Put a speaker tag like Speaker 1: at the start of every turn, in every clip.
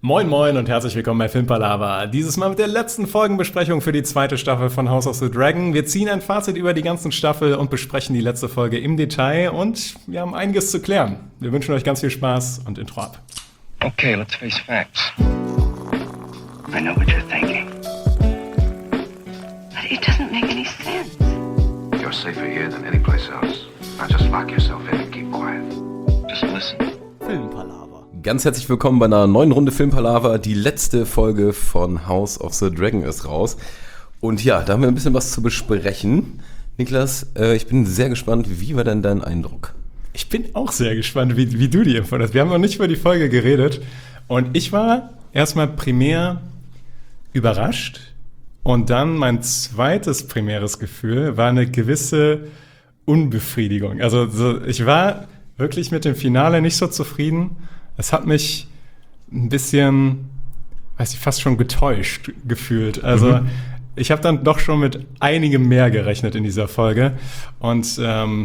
Speaker 1: Moin Moin und herzlich willkommen bei Filmpalava. Dieses Mal mit der letzten Folgenbesprechung für die zweite Staffel von House of the Dragon. Wir ziehen ein Fazit über die ganzen Staffel und besprechen die letzte Folge im Detail und wir haben einiges zu klären. Wir wünschen euch ganz viel Spaß und Intro ab.
Speaker 2: Okay, let's face facts. I know what you're thinking.
Speaker 3: But it doesn't make any sense.
Speaker 4: You're safer here than any place else. Now just lock yourself in and keep quiet.
Speaker 2: Just listen.
Speaker 1: Filmpalava.
Speaker 5: Ganz herzlich willkommen bei einer neuen Runde Filmpalava. Die letzte Folge von House of the Dragon ist raus. Und ja, da haben wir ein bisschen was zu besprechen. Niklas, ich bin sehr gespannt. Wie war denn dein Eindruck?
Speaker 1: Ich bin auch sehr gespannt, wie du die empfunden hast. Wir haben noch nicht über die Folge geredet. Und ich war erstmal primär überrascht. Und dann mein zweites primäres Gefühl war eine gewisse Unbefriedigung. Also ich war wirklich mit dem Finale nicht so zufrieden. Es hat mich ein bisschen, weiß ich, fast schon getäuscht gefühlt. Also ich habe dann doch schon mit einigem mehr gerechnet in dieser Folge. Und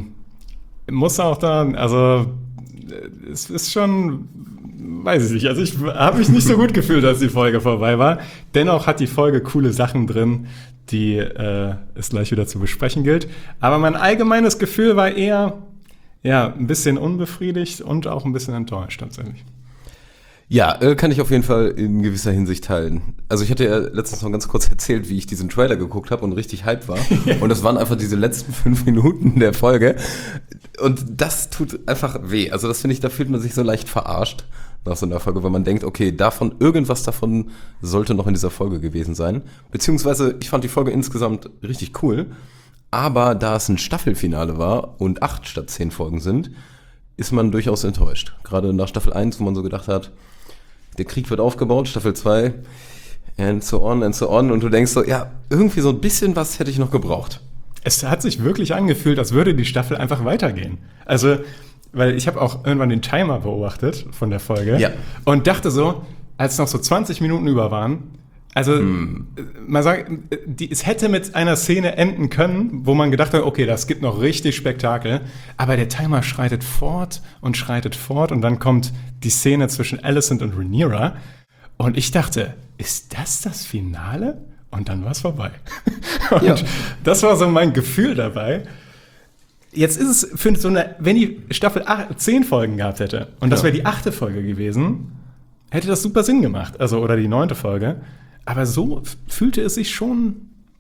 Speaker 1: muss auch dann, also es ist schon, weiß ich nicht, also ich habe mich nicht so gut gefühlt, als die Folge vorbei war. Dennoch hat die Folge coole Sachen drin, die es gleich wieder zu besprechen gilt. Aber mein allgemeines Gefühl war eher, ja, ein bisschen unbefriedigt und auch ein bisschen enttäuscht tatsächlich.
Speaker 5: Ja, kann ich auf jeden Fall in gewisser Hinsicht teilen. Also ich hatte ja letztens noch ganz kurz erzählt, wie ich diesen Trailer geguckt habe und richtig hyped war. Und das waren einfach diese letzten 5 Minuten der Folge. Und das tut einfach weh. Also das finde ich, da fühlt man sich so leicht verarscht nach so einer Folge, weil man denkt, okay, irgendwas davon sollte noch in dieser Folge gewesen sein. Beziehungsweise, ich fand die Folge insgesamt richtig cool. Aber da es ein Staffelfinale war und 8 statt 10 Folgen sind, ist man durchaus enttäuscht. Gerade nach Staffel 1, wo man so gedacht hat, der Krieg wird aufgebaut, Staffel 2 and so on. Und du denkst so, ja, irgendwie so ein bisschen was hätte ich noch gebraucht.
Speaker 1: Es hat sich wirklich angefühlt, als würde die Staffel einfach weitergehen. Also, weil ich habe auch irgendwann den Timer beobachtet von der Folge und dachte so, als noch so 20 Minuten über waren, also man sagt, es hätte mit einer Szene enden können, wo man gedacht hat, okay, das gibt noch richtig Spektakel, aber der Timer schreitet fort und dann kommt die Szene zwischen Alicent und Rhaenyra und ich dachte, ist das Finale? Und dann war es vorbei. Und das war so mein Gefühl dabei. Jetzt ist es für so eine, wenn die Staffel 10 Folgen gehabt hätte und das wäre die 8. Folge gewesen, hätte das super Sinn gemacht, also oder die 9. Folge. Aber so fühlte es sich schon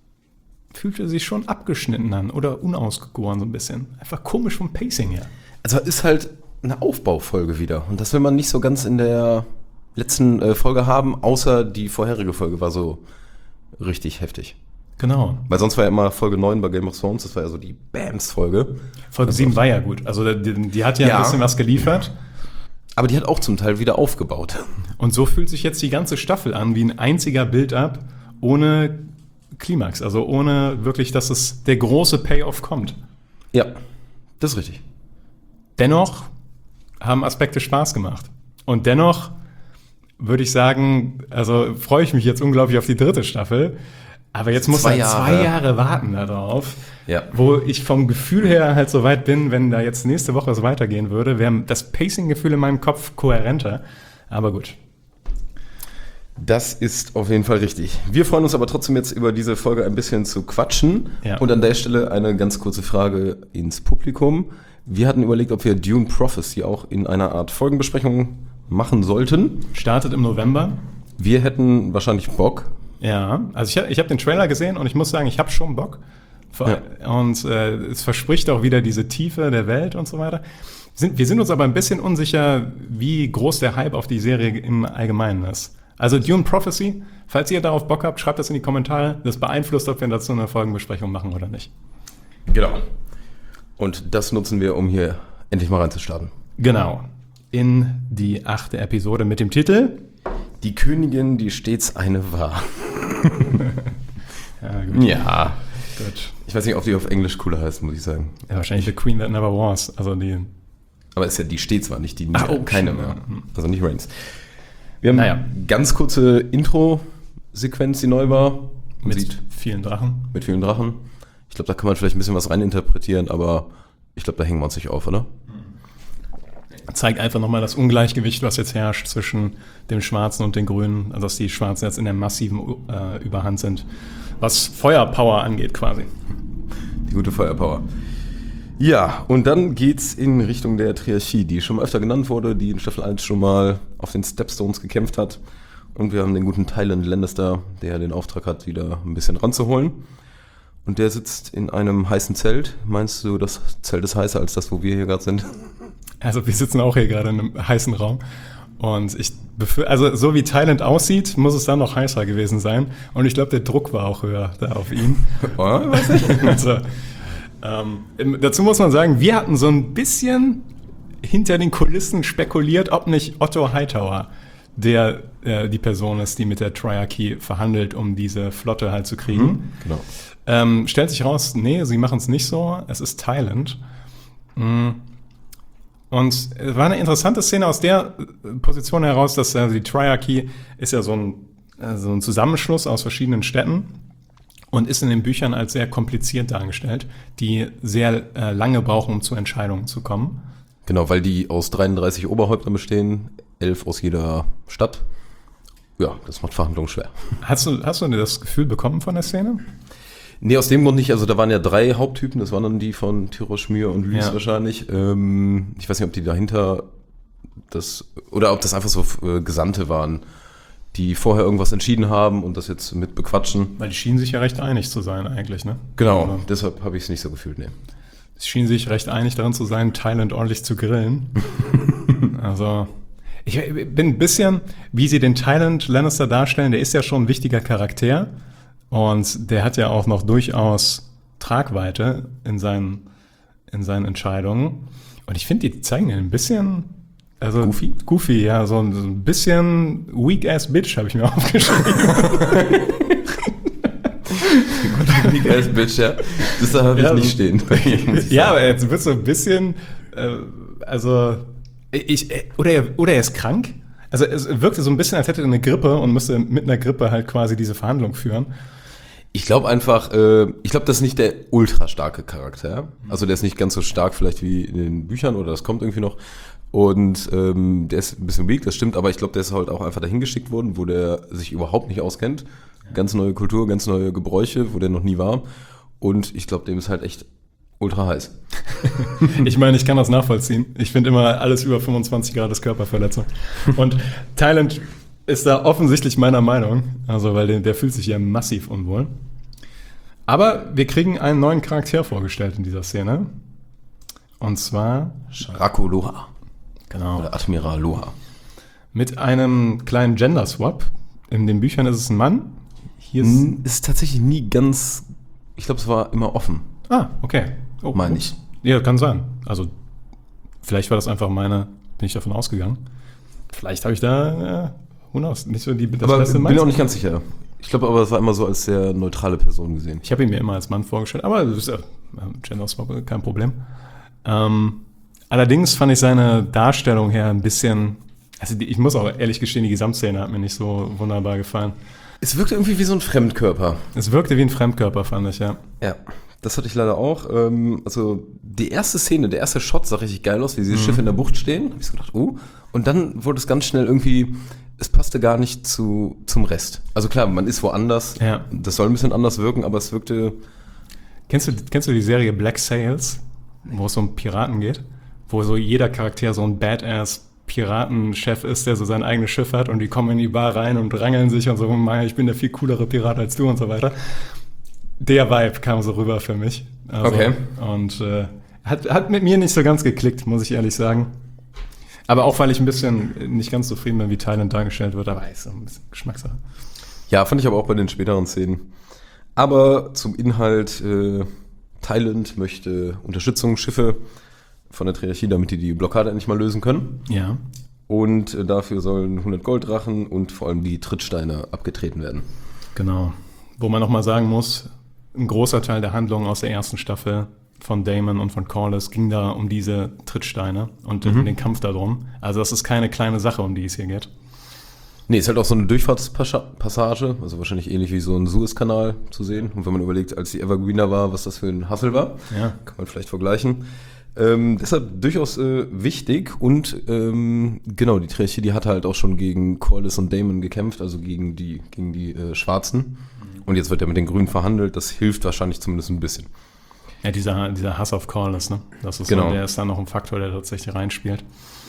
Speaker 1: abgeschnitten an oder unausgegoren so ein bisschen. Einfach komisch vom Pacing her.
Speaker 5: Also ist halt eine Aufbaufolge wieder. Und das will man nicht so ganz in der letzten Folge haben, außer die vorherige Folge war so richtig heftig.
Speaker 1: Genau.
Speaker 5: Weil sonst war ja immer Folge 9 bei Game of Thrones, das war ja so die Bams-Folge.
Speaker 1: Folge 7 war ja gut. Also die hat ja ein bisschen was geliefert.
Speaker 5: Aber die hat auch zum Teil wieder aufgebaut.
Speaker 1: Und so fühlt sich jetzt die ganze Staffel an wie ein einziger Build-up ohne Klimax. Also ohne wirklich, dass es der große Payoff kommt.
Speaker 5: Ja, das ist richtig.
Speaker 1: Dennoch haben Aspekte Spaß gemacht. Und dennoch würde ich sagen, also freue ich mich jetzt unglaublich auf die 3. Staffel. Aber jetzt muss man 2 Jahre warten darauf, wo ich vom Gefühl her halt so weit bin, wenn da jetzt nächste Woche es weitergehen würde, wäre das Pacing-Gefühl in meinem Kopf kohärenter. Aber gut.
Speaker 5: Das ist auf jeden Fall richtig. Wir freuen uns aber trotzdem jetzt über diese Folge ein bisschen zu quatschen. Ja. Und an der Stelle eine ganz kurze Frage ins Publikum. Wir hatten überlegt, ob wir Dune Prophecy auch in einer Art Folgenbesprechung machen sollten.
Speaker 1: Startet im November.
Speaker 5: Wir hätten wahrscheinlich Bock.
Speaker 1: Ja, also ich hab den Trailer gesehen und ich muss sagen, ich habe schon Bock. Und es verspricht auch wieder diese Tiefe der Welt und so weiter. Wir sind uns aber ein bisschen unsicher, wie groß der Hype auf die Serie im Allgemeinen ist. Also Dune Prophecy, falls ihr darauf Bock habt, schreibt das in die Kommentare. Das beeinflusst, ob wir dazu eine Folgenbesprechung machen oder nicht.
Speaker 5: Genau. Und das nutzen wir, um hier endlich mal reinzustarten.
Speaker 1: Genau. In die 8. Episode mit dem Titel
Speaker 5: Die Königin, die stets eine war.
Speaker 1: Ja, gut.
Speaker 5: Ja. Gut. Ich weiß nicht, ob die auf Englisch cooler heißt, muss ich sagen.
Speaker 1: Ja, wahrscheinlich The Queen That Never Was. Also
Speaker 5: aber es ist ja die stets war, nicht die
Speaker 1: keine
Speaker 5: mehr. Also nicht Reigns. Wir haben eine ganz kurze Intro-Sequenz, die neu war.
Speaker 1: Mit vielen Drachen.
Speaker 5: Mit vielen Drachen. Ich glaube, da kann man vielleicht ein bisschen was reininterpretieren, aber ich glaube, da hängen wir uns nicht auf, oder?
Speaker 1: zeigt einfach nochmal das Ungleichgewicht, was jetzt herrscht zwischen dem Schwarzen und den Grünen. Also dass die Schwarzen jetzt in der massiven Überhand sind, was Feuerpower angeht quasi.
Speaker 5: Die gute Feuerpower. Ja, und dann geht's in Richtung der Triarchie, die schon mal öfter genannt wurde, die in Staffel 1 schon mal auf den Stepstones gekämpft hat. Und wir haben den guten Tyland Lannister, der den Auftrag hat, wieder ein bisschen ranzuholen. Und der sitzt in einem heißen Zelt. Meinst du, das Zelt ist heißer als das, wo wir hier gerade sind?
Speaker 1: Also wir sitzen auch hier gerade in einem heißen Raum. Und also so wie Tyland aussieht, muss es dann noch heißer gewesen sein. Und ich glaube, der Druck war auch höher da auf ihn.
Speaker 5: Oh, weiß ich.
Speaker 1: Also, dazu muss man sagen, wir hatten so ein bisschen hinter den Kulissen spekuliert, ob nicht Otto Hightower der die Person ist, die mit der Triarchie verhandelt, um diese Flotte halt zu kriegen.
Speaker 5: Genau.
Speaker 1: Stellt sich raus, nee, sie machen es nicht so. Es ist Tyland. Und es war eine interessante Szene aus der Position heraus, dass die Triarchie ist ja so ein Zusammenschluss aus verschiedenen Städten und ist in den Büchern als sehr kompliziert dargestellt, die sehr lange brauchen, um zu Entscheidungen zu kommen.
Speaker 5: Genau, weil die aus 33 Oberhäuptern bestehen, 11 aus jeder Stadt. Ja, das macht Verhandlungen schwer.
Speaker 1: Hast du das Gefühl bekommen von der Szene?
Speaker 5: Nee, aus dem Grund nicht. Also da waren ja 3 Haupttypen. Das waren dann die von Tyros, Myr und Lys wahrscheinlich. Ich weiß nicht, ob die dahinter oder ob das einfach so Gesandte waren, die vorher irgendwas entschieden haben und das jetzt mit bequatschen.
Speaker 1: Weil die schienen sich ja recht einig zu sein eigentlich, ne?
Speaker 5: Genau,
Speaker 1: Also,
Speaker 5: deshalb habe ich es nicht so gefühlt, ne.
Speaker 1: sie schienen sich recht einig darin zu sein, Tyland ordentlich zu grillen. Also ich bin ein bisschen, wie sie den Tyland Lannister darstellen, der ist ja schon ein wichtiger Charakter und der hat ja auch noch durchaus Tragweite in seinen Entscheidungen. Und ich finde, die zeigen ihn ein bisschen, also Goofy, ja, so ein bisschen weak-ass Bitch habe ich mir aufgeschrieben.
Speaker 5: Weak-ass Bitch, ja. Das habe ich nicht stehen.
Speaker 1: Ja, aber jetzt wird so ein bisschen, oder er ist krank. Also es wirkte so ein bisschen, als hätte er eine Grippe und müsste mit einer Grippe halt quasi diese Verhandlung führen.
Speaker 5: Ich glaube einfach, das ist nicht der ultra starke Charakter. Also der ist nicht ganz so stark vielleicht wie in den Büchern oder das kommt irgendwie noch. Und der ist ein bisschen weak, das stimmt, aber ich glaube, der ist halt auch einfach dahin geschickt worden, wo der sich überhaupt nicht auskennt. Ganz neue Kultur, ganz neue Gebräuche, wo der noch nie war. Und ich glaube, dem ist halt echt ultra heiß.
Speaker 1: Ich meine, ich kann das nachvollziehen. Ich finde immer, alles über 25 Grad ist Körperverletzung. Und Tyland ist da offensichtlich meiner Meinung. Also, weil der fühlt sich ja massiv unwohl. Aber wir kriegen einen neuen Charakter vorgestellt in dieser Szene. Und zwar
Speaker 5: Rako Loha.
Speaker 1: Genau.
Speaker 5: Oder Admiral Loha.
Speaker 1: Mit einem kleinen Gender-Swap. In den Büchern ist es ein Mann. Hier
Speaker 5: ist tatsächlich nie ganz, ich glaube, es war immer offen.
Speaker 1: Ah, okay. Oh,
Speaker 5: meine ich.
Speaker 1: Ja, kann sein. Also, vielleicht war das einfach bin ich davon ausgegangen. Vielleicht habe ich da, who knows, nicht so das
Speaker 5: aber
Speaker 1: beste
Speaker 5: bin auch nicht ganz sicher. Ich glaube aber, es war immer so als sehr neutrale Person gesehen.
Speaker 1: Ich habe ihn mir immer als Mann vorgestellt, aber das ist ja Gender Swap, kein Problem. Allerdings fand ich seine Darstellung her ein bisschen, also ich muss auch ehrlich gestehen, die Gesamtszene hat mir nicht so wunderbar gefallen.
Speaker 5: Es wirkte irgendwie wie so ein Fremdkörper.
Speaker 1: Es wirkte wie ein Fremdkörper, fand ich, ja.
Speaker 5: Ja, das hatte ich leider auch. Also die erste Szene, der erste Shot sah richtig geil aus, wie diese Schiffe in der Bucht stehen. Hab ich so gedacht, und dann wurde es ganz schnell irgendwie, es passte gar nicht zum Rest. Also klar, man ist woanders,
Speaker 1: ja.
Speaker 5: Das soll ein bisschen anders wirken, aber es wirkte...
Speaker 1: Kennst du die Serie Black Sails, wo es um Piraten geht? Wo so jeder Charakter so ein Badass Piratenchef ist, der so sein eigenes Schiff hat und die kommen in die Bar rein und rangeln sich und so, ich bin der viel coolere Pirat als du und so weiter. Der Vibe kam so rüber für mich. Also,
Speaker 5: okay.
Speaker 1: Und hat mit mir nicht so ganz geklickt, muss ich ehrlich sagen. Aber auch, weil ich ein bisschen nicht ganz zufrieden bin, wie Tyland dargestellt wird, aber ist so ein bisschen Geschmackssache.
Speaker 5: Ja, fand ich aber auch bei den späteren Szenen. Aber zum Inhalt, Tyland möchte Unterstützungsschiffe von der Triarchie, damit die Blockade endlich mal lösen können.
Speaker 1: Ja.
Speaker 5: Und dafür sollen 100 Golddrachen und vor allem die Trittsteine abgetreten werden.
Speaker 1: Genau. Wo man nochmal sagen muss, ein großer Teil der Handlung aus der ersten Staffel von Daemon und von Corlys ging da um diese Trittsteine und um den Kampf darum. Also das ist keine kleine Sache, um die es hier geht.
Speaker 5: Nee, ist halt auch so eine Durchfahrtspassage, also wahrscheinlich ähnlich wie so ein Suezkanal zu sehen. Und wenn man überlegt, als die Evergreener war, was das für ein Hassel war, kann man vielleicht vergleichen. Deshalb durchaus wichtig und genau, die Trilogie, die hat halt auch schon gegen Corlys und Daemon gekämpft, also gegen die Schwarzen. Und jetzt wird er mit den Grünen verhandelt, das hilft wahrscheinlich zumindest ein bisschen.
Speaker 1: Ja, dieser Hass auf Corlys, ne? Das ist
Speaker 5: Genau.
Speaker 1: so, der ist dann noch ein Faktor, der tatsächlich reinspielt.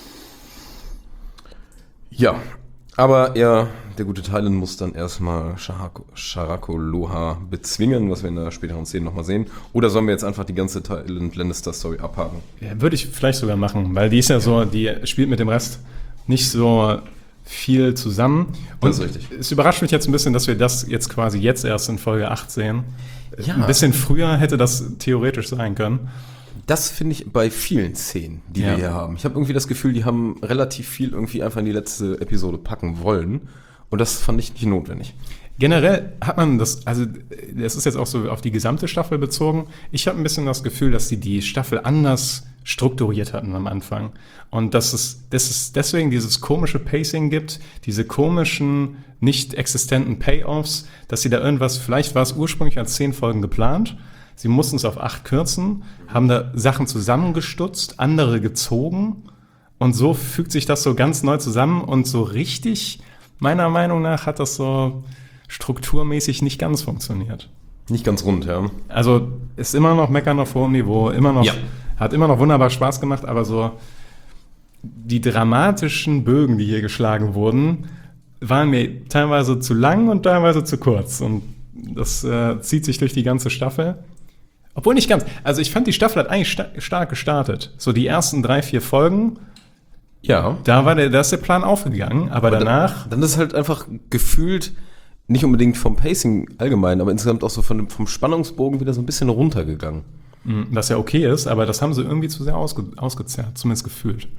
Speaker 5: Ja, aber der gute Tyland muss dann erstmal Sharako Loha bezwingen, was wir in der späteren Szene nochmal sehen. Oder sollen wir jetzt einfach die ganze Tyland-Lannister-Story abhaken?
Speaker 1: Ja, würde ich vielleicht sogar machen, weil die ist ja so, die spielt mit dem Rest nicht so viel zusammen. Und
Speaker 5: Das ist richtig.
Speaker 1: es überrascht mich jetzt ein bisschen, dass wir das jetzt quasi erst in Folge 8 sehen.
Speaker 5: Ja.
Speaker 1: Ein bisschen früher hätte das theoretisch sein können.
Speaker 5: Das finde ich bei vielen Szenen, die wir hier haben. Ich habe irgendwie das Gefühl, die haben relativ viel irgendwie einfach in die letzte Episode packen wollen. Und das fand ich nicht notwendig.
Speaker 1: Generell hat man das, also das ist jetzt auch so auf die gesamte Staffel bezogen. Ich habe ein bisschen das Gefühl, dass sie die Staffel anders strukturiert hatten am Anfang. Und dass es deswegen dieses komische Pacing gibt, diese komischen, nicht existenten Payoffs, dass sie da irgendwas, vielleicht war es ursprünglich als 10 Folgen geplant, sie mussten es auf 8 kürzen, haben da Sachen zusammengestutzt, andere gezogen und so fügt sich das so ganz neu zusammen und so richtig, meiner Meinung nach, hat das so strukturmäßig nicht ganz funktioniert.
Speaker 5: Nicht ganz rund, ja.
Speaker 1: Also ist immer noch Meckern auf hohem Niveau, hat immer noch wunderbar Spaß gemacht, aber so die dramatischen Bögen, die hier geschlagen wurden, waren mir teilweise zu lang und teilweise zu kurz. Und das zieht sich durch die ganze Staffel. Obwohl nicht ganz. Also ich fand, die Staffel hat eigentlich stark gestartet. So die ersten 3-4 Folgen,
Speaker 5: Ja.
Speaker 1: da ist der Plan aufgegangen, aber danach...
Speaker 5: Dann ist halt einfach gefühlt, nicht unbedingt vom Pacing allgemein, aber insgesamt auch so vom Spannungsbogen wieder so ein bisschen runtergegangen.
Speaker 1: Was ja okay ist, aber das haben sie irgendwie zu sehr ausgezerrt, zumindest gefühlt.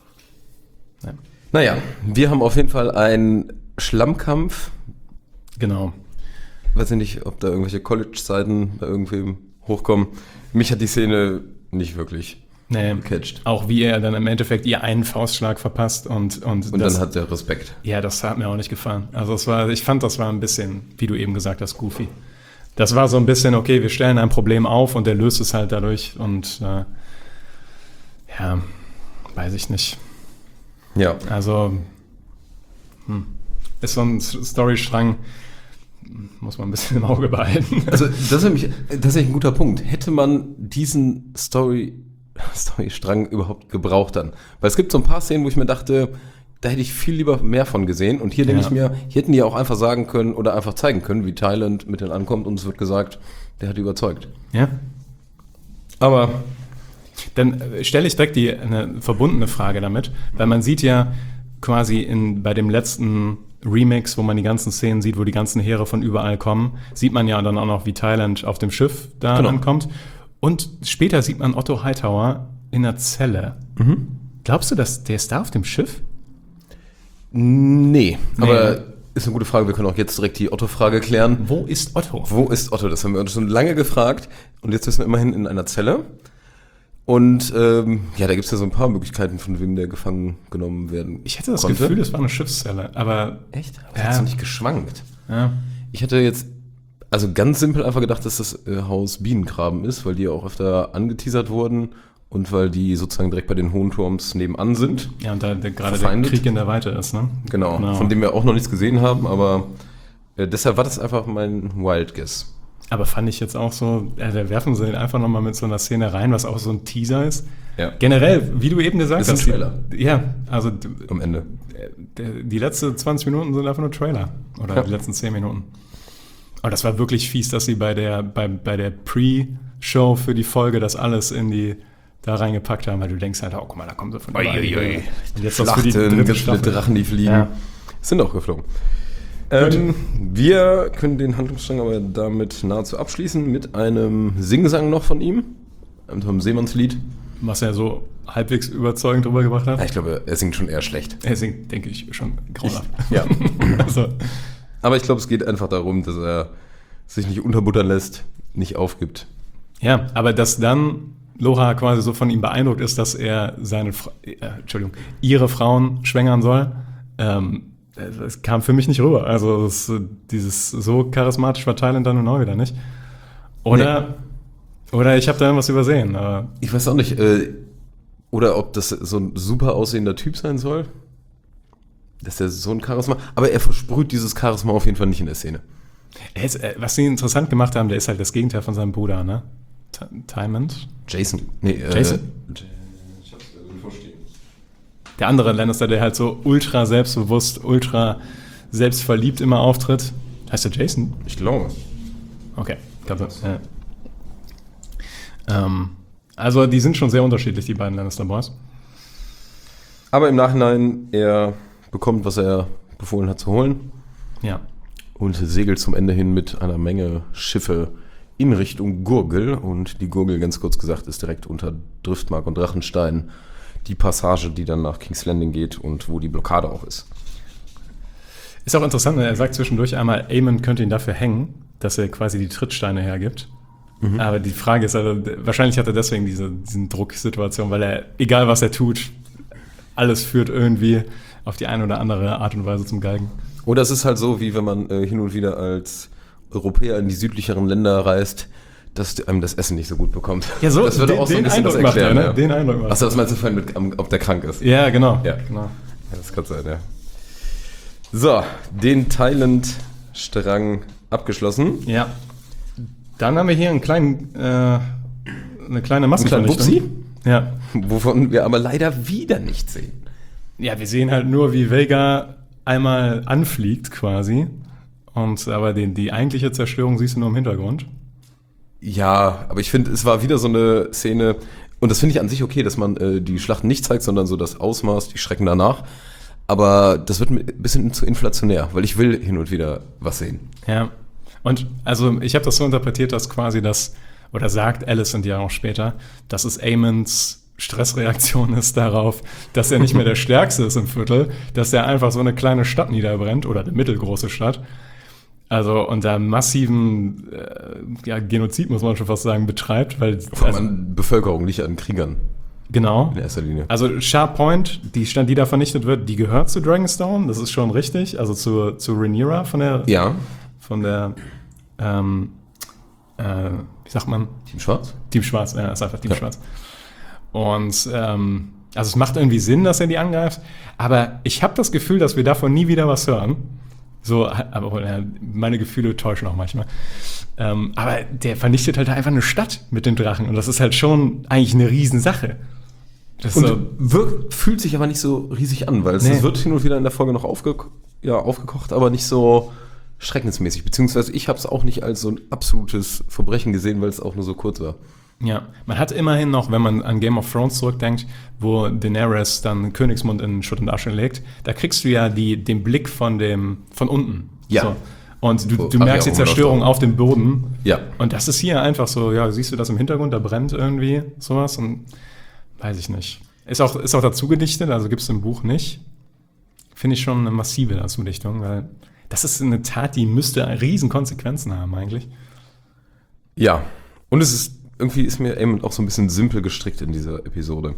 Speaker 1: Ja.
Speaker 5: Naja, wir haben auf jeden Fall einen Schlammkampf.
Speaker 1: Genau.
Speaker 5: Weiß ich nicht, ob da irgendwelche College-Zeiten bei irgendwem hochkommen. Mich hat die Szene nicht wirklich gecatcht.
Speaker 1: Auch wie er dann im Endeffekt ihr einen Faustschlag verpasst und das,
Speaker 5: dann hat er Respekt.
Speaker 1: ja, das hat mir auch nicht gefallen. Also ich fand, das war ein bisschen, wie du eben gesagt hast, goofy. Das war so ein bisschen, okay, wir stellen ein Problem auf und der löst es halt dadurch und ja, weiß ich nicht.
Speaker 5: Ja.
Speaker 1: Also ist so ein Storystrang, muss man ein bisschen im Auge behalten.
Speaker 5: Also das ist nämlich tatsächlich ein guter Punkt. Hätte man diesen Storystrang überhaupt gebraucht dann? Weil es gibt so ein paar Szenen, wo ich mir dachte, da hätte ich viel lieber mehr von gesehen. Und hier denke ich mir, hier hätten die auch einfach sagen können oder einfach zeigen können, wie Tyland mit denen ankommt und es wird gesagt, der hat die überzeugt.
Speaker 1: Ja.
Speaker 5: Aber
Speaker 1: Dann stelle ich direkt eine verbundene Frage damit, weil man sieht ja quasi bei dem letzten Remix, wo man die ganzen Szenen sieht, wo die ganzen Heere von überall kommen, sieht man ja dann auch noch, wie Tyland auf dem Schiff da ankommt. Und später sieht man Otto Hightower in der Zelle. Glaubst du, dass der ist da auf dem Schiff?
Speaker 5: nee, aber ist eine gute Frage. Wir können auch jetzt direkt die Otto-Frage klären.
Speaker 1: Wo ist Otto?
Speaker 5: Wo ist Otto? Das haben wir uns schon lange gefragt. Und jetzt wissen wir immerhin in einer Zelle. Und da gibt es ja so ein paar Möglichkeiten, von wem der gefangen genommen werden
Speaker 1: Ich hätte das
Speaker 5: konnte.
Speaker 1: Gefühl, es war eine Schiffszelle, aber...
Speaker 5: Echt? Aber hat so nicht geschwankt.
Speaker 1: Ja.
Speaker 5: Ich hätte jetzt also ganz simpel einfach gedacht, dass das Haus Bienengraben ist, weil die ja auch öfter angeteasert wurden und weil die sozusagen direkt bei den Hohen Turms nebenan sind.
Speaker 1: Ja, und da gerade der
Speaker 5: Verfeindet.
Speaker 1: Krieg in der Weite ist, ne?
Speaker 5: Genau, von dem wir auch noch nichts gesehen haben, aber deshalb war das einfach mein Wild Guess.
Speaker 1: Aber fand ich jetzt auch so, da werfen sie ihn einfach nochmal mit so einer Szene rein, was auch so ein Teaser ist.
Speaker 5: Ja.
Speaker 1: Generell, wie du eben gesagt
Speaker 5: Ist ein
Speaker 1: hast.
Speaker 5: Trailer.
Speaker 1: Ja, also
Speaker 5: Am Ende.
Speaker 1: die letzten 20 Minuten sind einfach nur Trailer. Oder die letzten 10 Minuten. Aber das war wirklich fies, dass sie bei der Pre-Show für die Folge das alles da reingepackt haben, weil du denkst halt, oh, guck mal, da kommen sie von überall. Und jetzt das für die dritte
Speaker 5: mit
Speaker 1: Staffel.
Speaker 5: Drachen, die fliegen.
Speaker 1: Ja.
Speaker 5: Sind auch geflogen. Wir können den Handlungsstrang aber damit nahezu abschließen mit einem Singsang noch von ihm. Mit einem Seemannslied.
Speaker 1: Was er so halbwegs überzeugend rübergebracht hat.
Speaker 5: Ja, ich glaube, er singt schon eher schlecht.
Speaker 1: Er singt, denke ich, schon grauenhaft.
Speaker 5: Ja.
Speaker 1: Also,
Speaker 5: Aber ich glaube, es geht einfach darum, dass er sich nicht unterbuttern lässt, nicht aufgibt.
Speaker 1: ja, aber dass dann Loha quasi so von ihm beeindruckt ist, dass er ihre Frauen schwängern soll, das kam für mich nicht rüber. Also dieses so charismatisch war Tyland dann nun auch wieder nicht. Oder Oder ich habe da irgendwas übersehen. Aber
Speaker 5: Ich weiß auch nicht, oder ob das so ein super aussehender Typ sein soll. Dass er so ein Charisma, aber er versprüht dieses Charisma auf jeden Fall nicht in der Szene.
Speaker 1: was sie interessant gemacht haben, der ist halt das Gegenteil von seinem Bruder, ne? Tymond?
Speaker 5: Jason?
Speaker 1: Jason?
Speaker 5: Ich hab's irgendwo stehen.
Speaker 1: Der andere Lannister, der halt so ultra selbstbewusst, ultra selbstverliebt immer auftritt. Heißt der Jason?
Speaker 5: Ich glaube.
Speaker 1: Okay. Also die sind schon sehr unterschiedlich, die beiden Lannister Boys.
Speaker 5: Aber im Nachhinein, er bekommt, was er befohlen hat zu holen
Speaker 1: Ja.
Speaker 5: und segelt zum Ende hin mit einer Menge Schiffe in Richtung Gurgel. Und die Gurgel, ganz kurz gesagt, ist direkt unter Driftmark und Drachenstein die Passage, die dann nach King's Landing geht und wo die Blockade auch ist.
Speaker 1: Ist auch interessant, er sagt zwischendurch einmal, Aemon könnte ihn dafür hängen, dass er quasi die Trittsteine hergibt. Aber die Frage ist, also, wahrscheinlich hat er deswegen diesen Drucksituation, weil er, egal was er tut, alles führt irgendwie auf die eine oder andere Art und Weise zum Galgen.
Speaker 5: Oder es ist halt so, wie wenn man hin und wieder als Europäer in die südlicheren Länder reist, dass einem das Essen nicht so gut bekommt.
Speaker 1: Ja, so,
Speaker 5: das würde auch so ein bisschen das
Speaker 1: Eindruck macht er,
Speaker 5: erklären.
Speaker 1: ne? Den Eindruck macht
Speaker 5: Achso, das meinst du vorhin mit, ob der krank ist?
Speaker 1: Ja, genau.
Speaker 5: Ja.
Speaker 1: genau.
Speaker 5: Ja, das kann sein, ja. So, den Thailand-Strang abgeschlossen.
Speaker 1: Ja. Dann haben wir hier eine kleine Massenvernichtung.
Speaker 5: Wupsi?
Speaker 1: Ja.
Speaker 5: Wovon wir aber leider wieder nicht sehen.
Speaker 1: Ja, wir sehen halt nur, wie Vhagar einmal anfliegt quasi. Aber die eigentliche Zerstörung siehst du nur im Hintergrund.
Speaker 5: Ja, aber ich finde, es war wieder so eine Szene, und das finde ich an sich okay, dass man die Schlachten nicht zeigt, sondern so das Ausmaß, die Schrecken danach. Aber das wird mir ein bisschen zu inflationär, weil ich will hin und wieder was sehen.
Speaker 1: Ja. Und also ich habe das so interpretiert, dass quasi oder sagt Alicent ja auch später, dass es Aemons Stressreaktion ist darauf, dass er nicht mehr der Stärkste ist im Viertel, dass er einfach so eine kleine Stadt niederbrennt oder eine mittelgroße Stadt. Also unter massiven Genozid, muss man schon fast sagen, betreibt. Weil
Speaker 5: An Bevölkerung, nicht an Kriegern
Speaker 1: genau.
Speaker 5: in erster Linie.
Speaker 1: Also Sharp Point, die Stadt, die da vernichtet wird, die gehört zu Dragonstone, das ist schon richtig. Also zu Rhaenyra von der wie sagt man?
Speaker 5: Team Schwarz?
Speaker 1: Team Schwarz, ja, ist einfach Team Schwarz. Und also es macht irgendwie Sinn, dass er die angreift, aber ich habe das Gefühl, dass wir davon nie wieder was hören. So, aber meine Gefühle täuschen auch manchmal. Aber der vernichtet halt einfach eine Stadt mit den Drachen und das ist halt schon eigentlich eine Riesensache. Das
Speaker 5: Und
Speaker 1: so,
Speaker 5: fühlt sich aber nicht so riesig an, weil es wird hin und wieder in der Folge noch aufgekocht, aber nicht so schreckensmäßig. Beziehungsweise ich habe es auch nicht als so ein absolutes Verbrechen gesehen, weil es auch nur so kurz war.
Speaker 1: ja, man hat immerhin noch, wenn man an Game of Thrones zurückdenkt, wo Daenerys dann Königsmund in Schutt und Asche legt, da kriegst du ja den Blick von unten.
Speaker 5: Ja.
Speaker 1: So. Und du
Speaker 5: Hab
Speaker 1: merkst
Speaker 5: ich
Speaker 1: die
Speaker 5: auch
Speaker 1: Zerstörung
Speaker 5: gedacht.
Speaker 1: auf dem Boden.
Speaker 5: Ja.
Speaker 1: Und das ist hier einfach so, ja, siehst du das im Hintergrund, da brennt irgendwie sowas und weiß ich nicht. Ist auch dazu gedichtet, also gibt es im Buch nicht. Finde ich schon eine massive Dazudichtung, weil das ist eine Tat, die müsste riesen Konsequenzen haben eigentlich.
Speaker 5: Ja. Und irgendwie ist mir Aemon auch so ein bisschen simpel gestrickt in dieser Episode.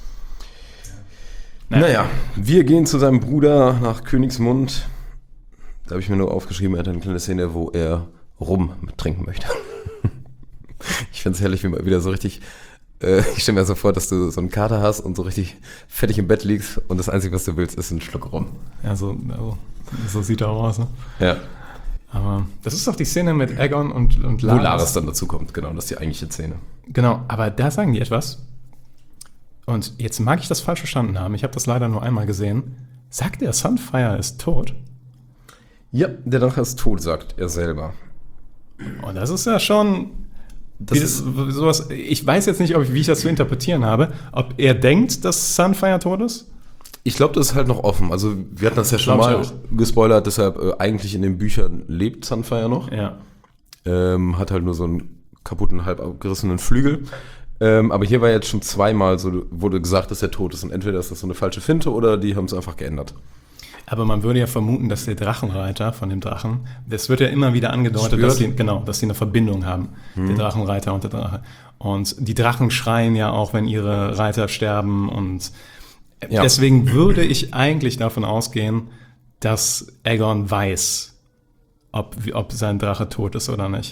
Speaker 5: Naja, wir gehen zu seinem Bruder nach Königsmund. Da habe ich mir nur aufgeschrieben, er hat eine kleine Szene, wo er Rum trinken möchte. Ich finde es herrlich, wie man wieder so richtig... ich stelle mir so vor, dass du so einen Kater hast und so richtig fettig im Bett liegst und das Einzige, was du willst, ist ein Schluck Rum.
Speaker 1: Ja, so sieht er auch aus, ne?
Speaker 5: Ja.
Speaker 1: Aber das ist doch die Szene mit Aegon und
Speaker 5: Wo
Speaker 1: Larys.
Speaker 5: Larys dann dazu kommt, genau, das ist die eigentliche Szene.
Speaker 1: Genau, aber da sagen die etwas. Und jetzt mag ich das falsch verstanden haben. Ich habe das leider nur einmal gesehen. Sagt er, Sunfire ist tot?
Speaker 5: Ja, der Drache ist tot, sagt er selber.
Speaker 1: Und das ist ja schon... sowas, ich weiß jetzt nicht, wie ich das zu interpretieren habe. Ob er denkt, dass Sunfire tot ist?
Speaker 5: Ich glaube, das ist halt noch offen. Also wir hatten das ja schon mal gespoilert, deshalb eigentlich in den Büchern lebt Sunfire noch.
Speaker 1: Ja.
Speaker 5: Hat halt nur so einen kaputten, halb abgerissenen Flügel. Aber hier war jetzt schon zweimal so, wurde gesagt, dass er tot ist. Und entweder ist das so eine falsche Finte oder die haben es einfach geändert.
Speaker 1: Aber man würde ja vermuten, dass der Drachenreiter von dem Drachen, das wird ja immer wieder angedeutet, dass die eine Verbindung haben, der Drachenreiter und der Drache. Und die Drachen schreien ja auch, wenn ihre Reiter sterben. Und deswegen würde ich eigentlich davon ausgehen, dass Aegon weiß, ob sein Drache tot ist oder nicht.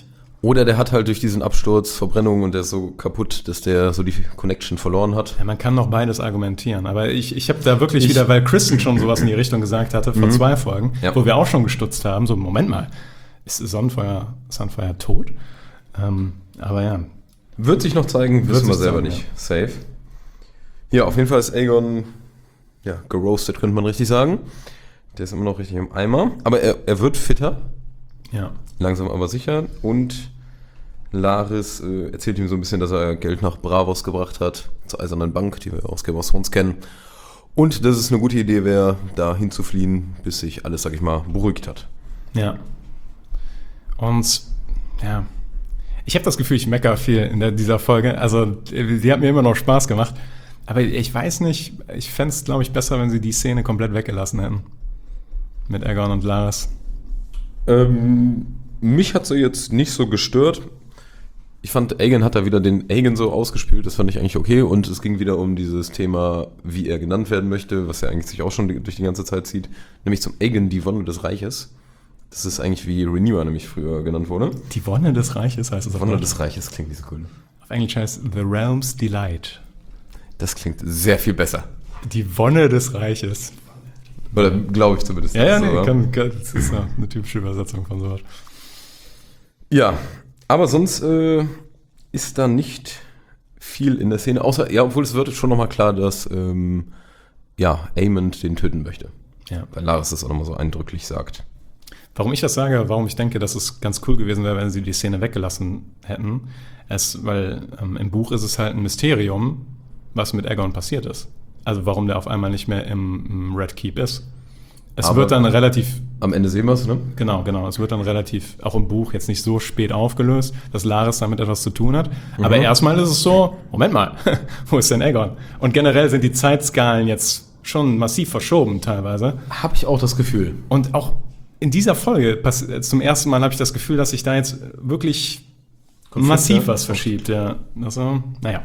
Speaker 5: Oder der hat halt durch diesen Absturz Verbrennung und der ist so kaputt, dass der so die Connection verloren hat.
Speaker 1: Ja, man kann noch beides argumentieren, aber ich habe da wirklich wieder, weil Kristen schon sowas in die Richtung gesagt hatte, vor 2 Folgen, wo wir auch schon gestutzt haben, so Moment mal, ist Sunfire tot? Aber ja.
Speaker 5: Wird sich noch zeigen, wissen wir selber nicht. Safe. Ja, auf jeden Fall ist Aegon, ja, geroastet, könnte man richtig sagen. Der ist immer noch richtig im Eimer, aber er wird fitter.
Speaker 1: Ja.
Speaker 5: Langsam aber sicher. Und Larys erzählt ihm so ein bisschen, dass er Geld nach Bravos gebracht hat, zur Eisernen Bank, die wir aus Game of Thrones kennen. Und dass es eine gute Idee wäre, da hinzufliehen, bis sich alles, sag ich mal, beruhigt hat.
Speaker 1: Ja. Und, ja, ich habe das Gefühl, ich meckere viel in dieser Folge. Also, die hat mir immer noch Spaß gemacht. Aber ich weiß nicht, ich fände es, glaube ich, besser, wenn sie die Szene komplett weggelassen hätten. Mit Aegon und Larys.
Speaker 5: Mich hat sie jetzt nicht so gestört. Ich fand, Aegon hat da wieder den Aegon so ausgespielt, das fand ich eigentlich okay. Und es ging wieder um dieses Thema, wie er genannt werden möchte, was ja eigentlich sich auch schon durch die ganze Zeit zieht. Nämlich zum Aegon, die Wonne des Reiches. Das ist eigentlich wie Rhaenyra nämlich früher genannt wurde.
Speaker 1: Die Wonne des Reiches heißt es auf
Speaker 5: Wonne des Reiches klingt nicht so cool.
Speaker 1: Auf Englisch heißt The Realm's Delight.
Speaker 5: Das klingt sehr viel besser.
Speaker 1: Die Wonne des Reiches.
Speaker 5: Oder glaube ich zumindest.
Speaker 1: Ja, nee, das ist eine typische Übersetzung von sowas.
Speaker 5: Ja, aber sonst ist da nicht viel in der Szene. Außer, ja, obwohl es wird schon nochmal klar, dass Aemond den töten möchte.
Speaker 1: Ja.
Speaker 5: Weil Larys das auch nochmal so eindrücklich sagt.
Speaker 1: Warum ich das sage, warum ich denke, dass es ganz cool gewesen wäre, wenn sie die Szene weggelassen hätten, weil im Buch ist es halt ein Mysterium, was mit Aegon passiert ist. Also warum der auf einmal nicht mehr im Red Keep ist. Es wird dann relativ...
Speaker 5: Am Ende sehen wir es, ne?
Speaker 1: Genau. Es wird dann relativ, auch im Buch, jetzt nicht so spät aufgelöst, dass Larys damit etwas zu tun hat. Aber erstmal ist es so, Moment mal, wo ist denn Aegon? Und generell sind die Zeitskalen jetzt schon massiv verschoben teilweise.
Speaker 5: Habe ich auch das Gefühl.
Speaker 1: Und auch in dieser Folge, zum ersten Mal habe ich das Gefühl, dass sich da jetzt wirklich massiv was verschiebt. Ja. Also,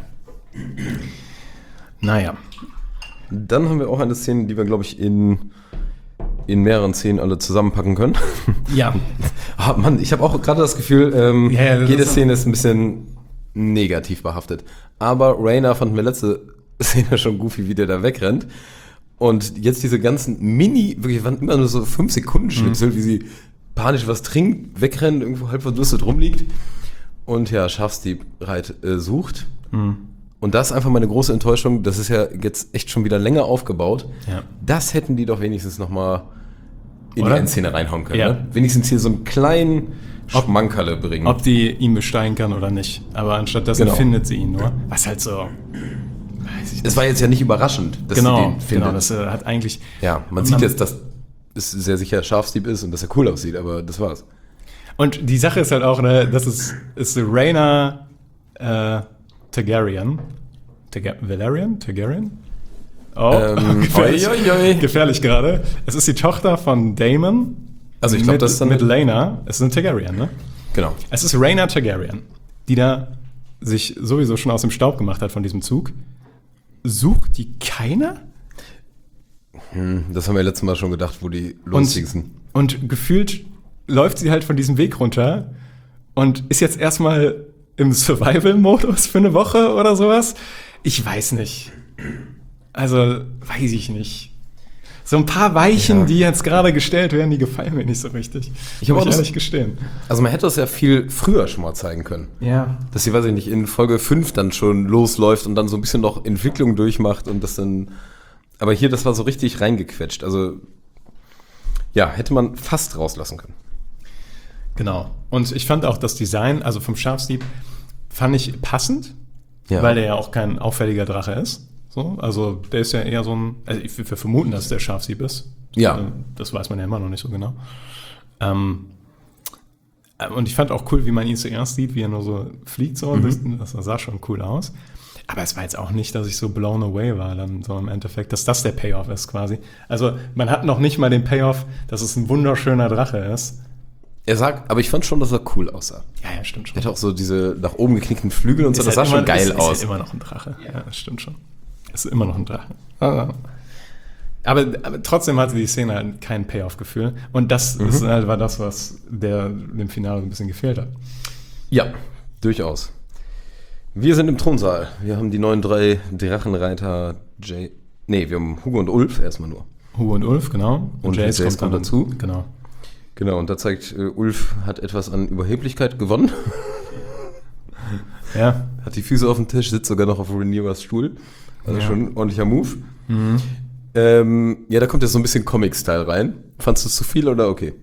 Speaker 1: naja.
Speaker 5: Dann haben wir auch eine Szene, die wir, glaube ich, in mehreren Szenen alle zusammenpacken können.
Speaker 1: Ja.
Speaker 5: Mann, ich habe auch gerade das Gefühl, jede Szene ist ein bisschen negativ behaftet. Aber Rhaena fand mir letzte Szene schon goofy, wie der da wegrennt. Und jetzt diese ganzen wirklich waren immer nur so 5 Sekunden Schnipsel, wie sie panisch was trinkt, wegrennt, irgendwo halb verdurstet rumliegt und ja, Schafsdieb sucht. Und das ist einfach meine große Enttäuschung. Das ist ja jetzt echt schon wieder länger aufgebaut.
Speaker 1: Ja.
Speaker 5: Das hätten die doch wenigstens nochmal in die Endszene reinhauen können.
Speaker 1: Ja.
Speaker 5: Ne? Wenigstens hier so einen kleinen Schmankerle bringen.
Speaker 1: Ob die ihn besteigen kann oder nicht. Aber anstattdessen findet sie ihn nur. Was halt so...
Speaker 5: Es war jetzt ja nicht überraschend, dass sie den findet. Genau,
Speaker 1: das hat eigentlich...
Speaker 5: Ja, man sieht jetzt, dass es sehr sicher Schafsdieb ist und dass er cool aussieht, aber das war's.
Speaker 1: Und die Sache ist halt auch, das ist Rhaena Targaryen. Valerian? Targaryen? Oh, gefährlich gerade. Es ist die Tochter von Daemon.
Speaker 5: Also ich glaube, das ist dann
Speaker 1: mit Laena. Es ist eine Targaryen, ne?
Speaker 5: Genau.
Speaker 1: Es ist Rhaena Targaryen, die da sich sowieso schon aus dem Staub gemacht hat von diesem Zug. Sucht die keiner?
Speaker 5: Das haben wir letztes Mal schon gedacht, wo die losgingen.
Speaker 1: Und gefühlt läuft sie halt von diesem Weg runter und ist jetzt erstmal im Survival-Modus für eine Woche oder sowas. Ich weiß nicht. Also, weiß ich nicht. So ein paar Weichen, die jetzt gerade gestellt werden, die gefallen mir nicht so richtig.
Speaker 5: Ich habe auch
Speaker 1: ehrlich gestehen.
Speaker 5: Also man hätte das ja viel früher schon mal zeigen können.
Speaker 1: Ja.
Speaker 5: Dass sie, weiß ich nicht, in Folge 5 dann schon losläuft und dann so ein bisschen noch Entwicklung durchmacht und das dann... Aber hier, das war so richtig reingequetscht. Also, ja, hätte man fast rauslassen können.
Speaker 1: Genau. Und ich fand auch das Design, also vom Schafsdieb, fand ich passend, weil der ja auch kein auffälliger Drache ist. So, also der ist ja eher so ein, also wir vermuten, dass der Schafsdieb ist.
Speaker 5: Ja.
Speaker 1: Das weiß man ja immer noch nicht so genau. Und ich fand auch cool, wie man ihn zuerst sieht, wie er nur so fliegt so. Das sah schon cool aus. Aber es war jetzt auch nicht, dass ich so blown away war dann so im Endeffekt, dass das der Payoff ist quasi. Also man hat noch nicht mal den Payoff, dass es ein wunderschöner Drache ist.
Speaker 5: Er sagt, aber ich fand schon, dass er cool aussah.
Speaker 1: Ja, stimmt schon.
Speaker 5: Er hatte auch so diese nach oben geknickten Flügel und so, das sah schon geil aus.
Speaker 1: Ist immer noch ein Drache. Ja, das stimmt schon. Es ist immer noch ein Drache. Aber trotzdem hatte die Szene halt kein Payoff-Gefühl. Und das ist halt, war das, was dem Finale ein bisschen gefehlt hat.
Speaker 5: Ja, durchaus. Wir sind im Thronsaal. Wir haben die neuen 3 Drachenreiter wir haben Hugo und Ulf erstmal nur.
Speaker 1: Hugo und Ulf, genau.
Speaker 5: Und Jace kommt
Speaker 1: dann
Speaker 5: dazu.
Speaker 1: Genau.
Speaker 5: Genau, und da zeigt, Ulf hat etwas an Überheblichkeit gewonnen.
Speaker 1: Ja.
Speaker 5: Hat die Füße auf dem Tisch, sitzt sogar noch auf Rhaenyras Stuhl. Also schon ein ordentlicher Move. Da kommt jetzt so ein bisschen Comic-Style rein. Fandst du es zu viel oder okay?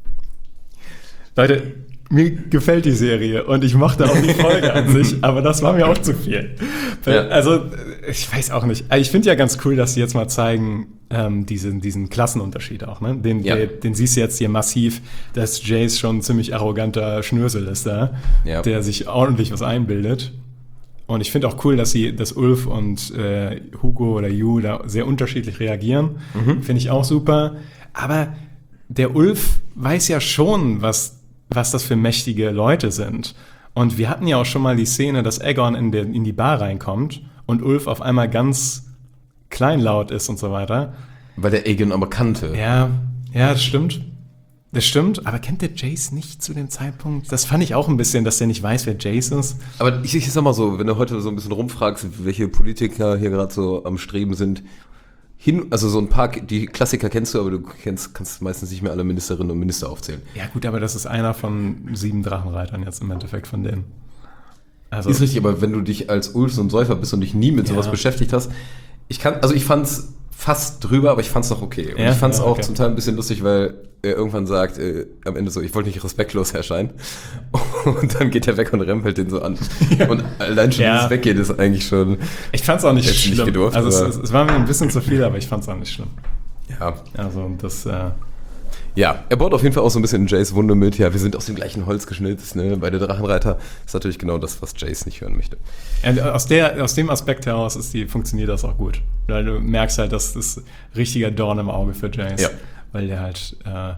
Speaker 1: Leute, mir gefällt die Serie und ich mochte auch die Folge an sich, aber das war mir auch zu viel.
Speaker 5: Ja.
Speaker 1: Also, ich weiß auch nicht. Ich finde ja ganz cool, dass sie jetzt mal zeigen, diesen Klassenunterschied auch. Ne? Den siehst du jetzt hier massiv, dass Jace schon ein ziemlich arroganter Schnösel ist da, der sich ordentlich was einbildet. Und ich finde auch cool, dass Ulf und Hugo oder Yu da sehr unterschiedlich reagieren. Finde ich auch super. Aber der Ulf weiß ja schon, was das für mächtige Leute sind. Und wir hatten ja auch schon mal die Szene, dass Aegon in die Bar reinkommt und Ulf auf einmal ganz kleinlaut ist und so weiter.
Speaker 5: Weil der Aegon aber kannte.
Speaker 1: Ja, das stimmt. Das stimmt, aber kennt der Jace nicht zu dem Zeitpunkt? Das fand ich auch ein bisschen, dass der nicht weiß, wer Jace ist.
Speaker 5: Aber ich sag mal so, wenn du heute so ein bisschen rumfragst, welche Politiker hier gerade so am Streben sind, also so ein paar, die Klassiker kennst du, aber du kannst meistens nicht mehr alle Ministerinnen und Minister aufzählen.
Speaker 1: Ja gut, aber das ist einer von 7 Drachenreitern jetzt im Endeffekt von denen. Also,
Speaker 5: ist richtig, aber wenn du dich als Ulf so ein Säufer bist und dich nie mit sowas beschäftigt hast, ich fand's fast drüber, aber ich fand's noch okay. Und ich fand's auch zum Teil ein bisschen lustig, weil er irgendwann sagt, am Ende so, ich wollte nicht respektlos erscheinen. Und dann geht er weg und rempelt den so an. Und allein schon dieses Weggehen ist eigentlich schon...
Speaker 1: Ich fand's auch nicht schlimm.
Speaker 5: Nicht gedurft,
Speaker 1: also es war mir ein bisschen zu viel, aber ich fand's auch nicht schlimm.
Speaker 5: Ja.
Speaker 1: Also das...
Speaker 5: Ja, er baut auf jeden Fall auch so ein bisschen Jace Wunde mit. Ja, wir sind aus dem gleichen Holz geschnitzt, ne? Bei der Drachenreiter ist natürlich genau das, was Jace nicht hören möchte.
Speaker 1: Aus dem Aspekt heraus funktioniert das auch gut. Weil du merkst halt, das ist richtiger Dorn im Auge für Jace.
Speaker 5: Ja.
Speaker 1: Weil der halt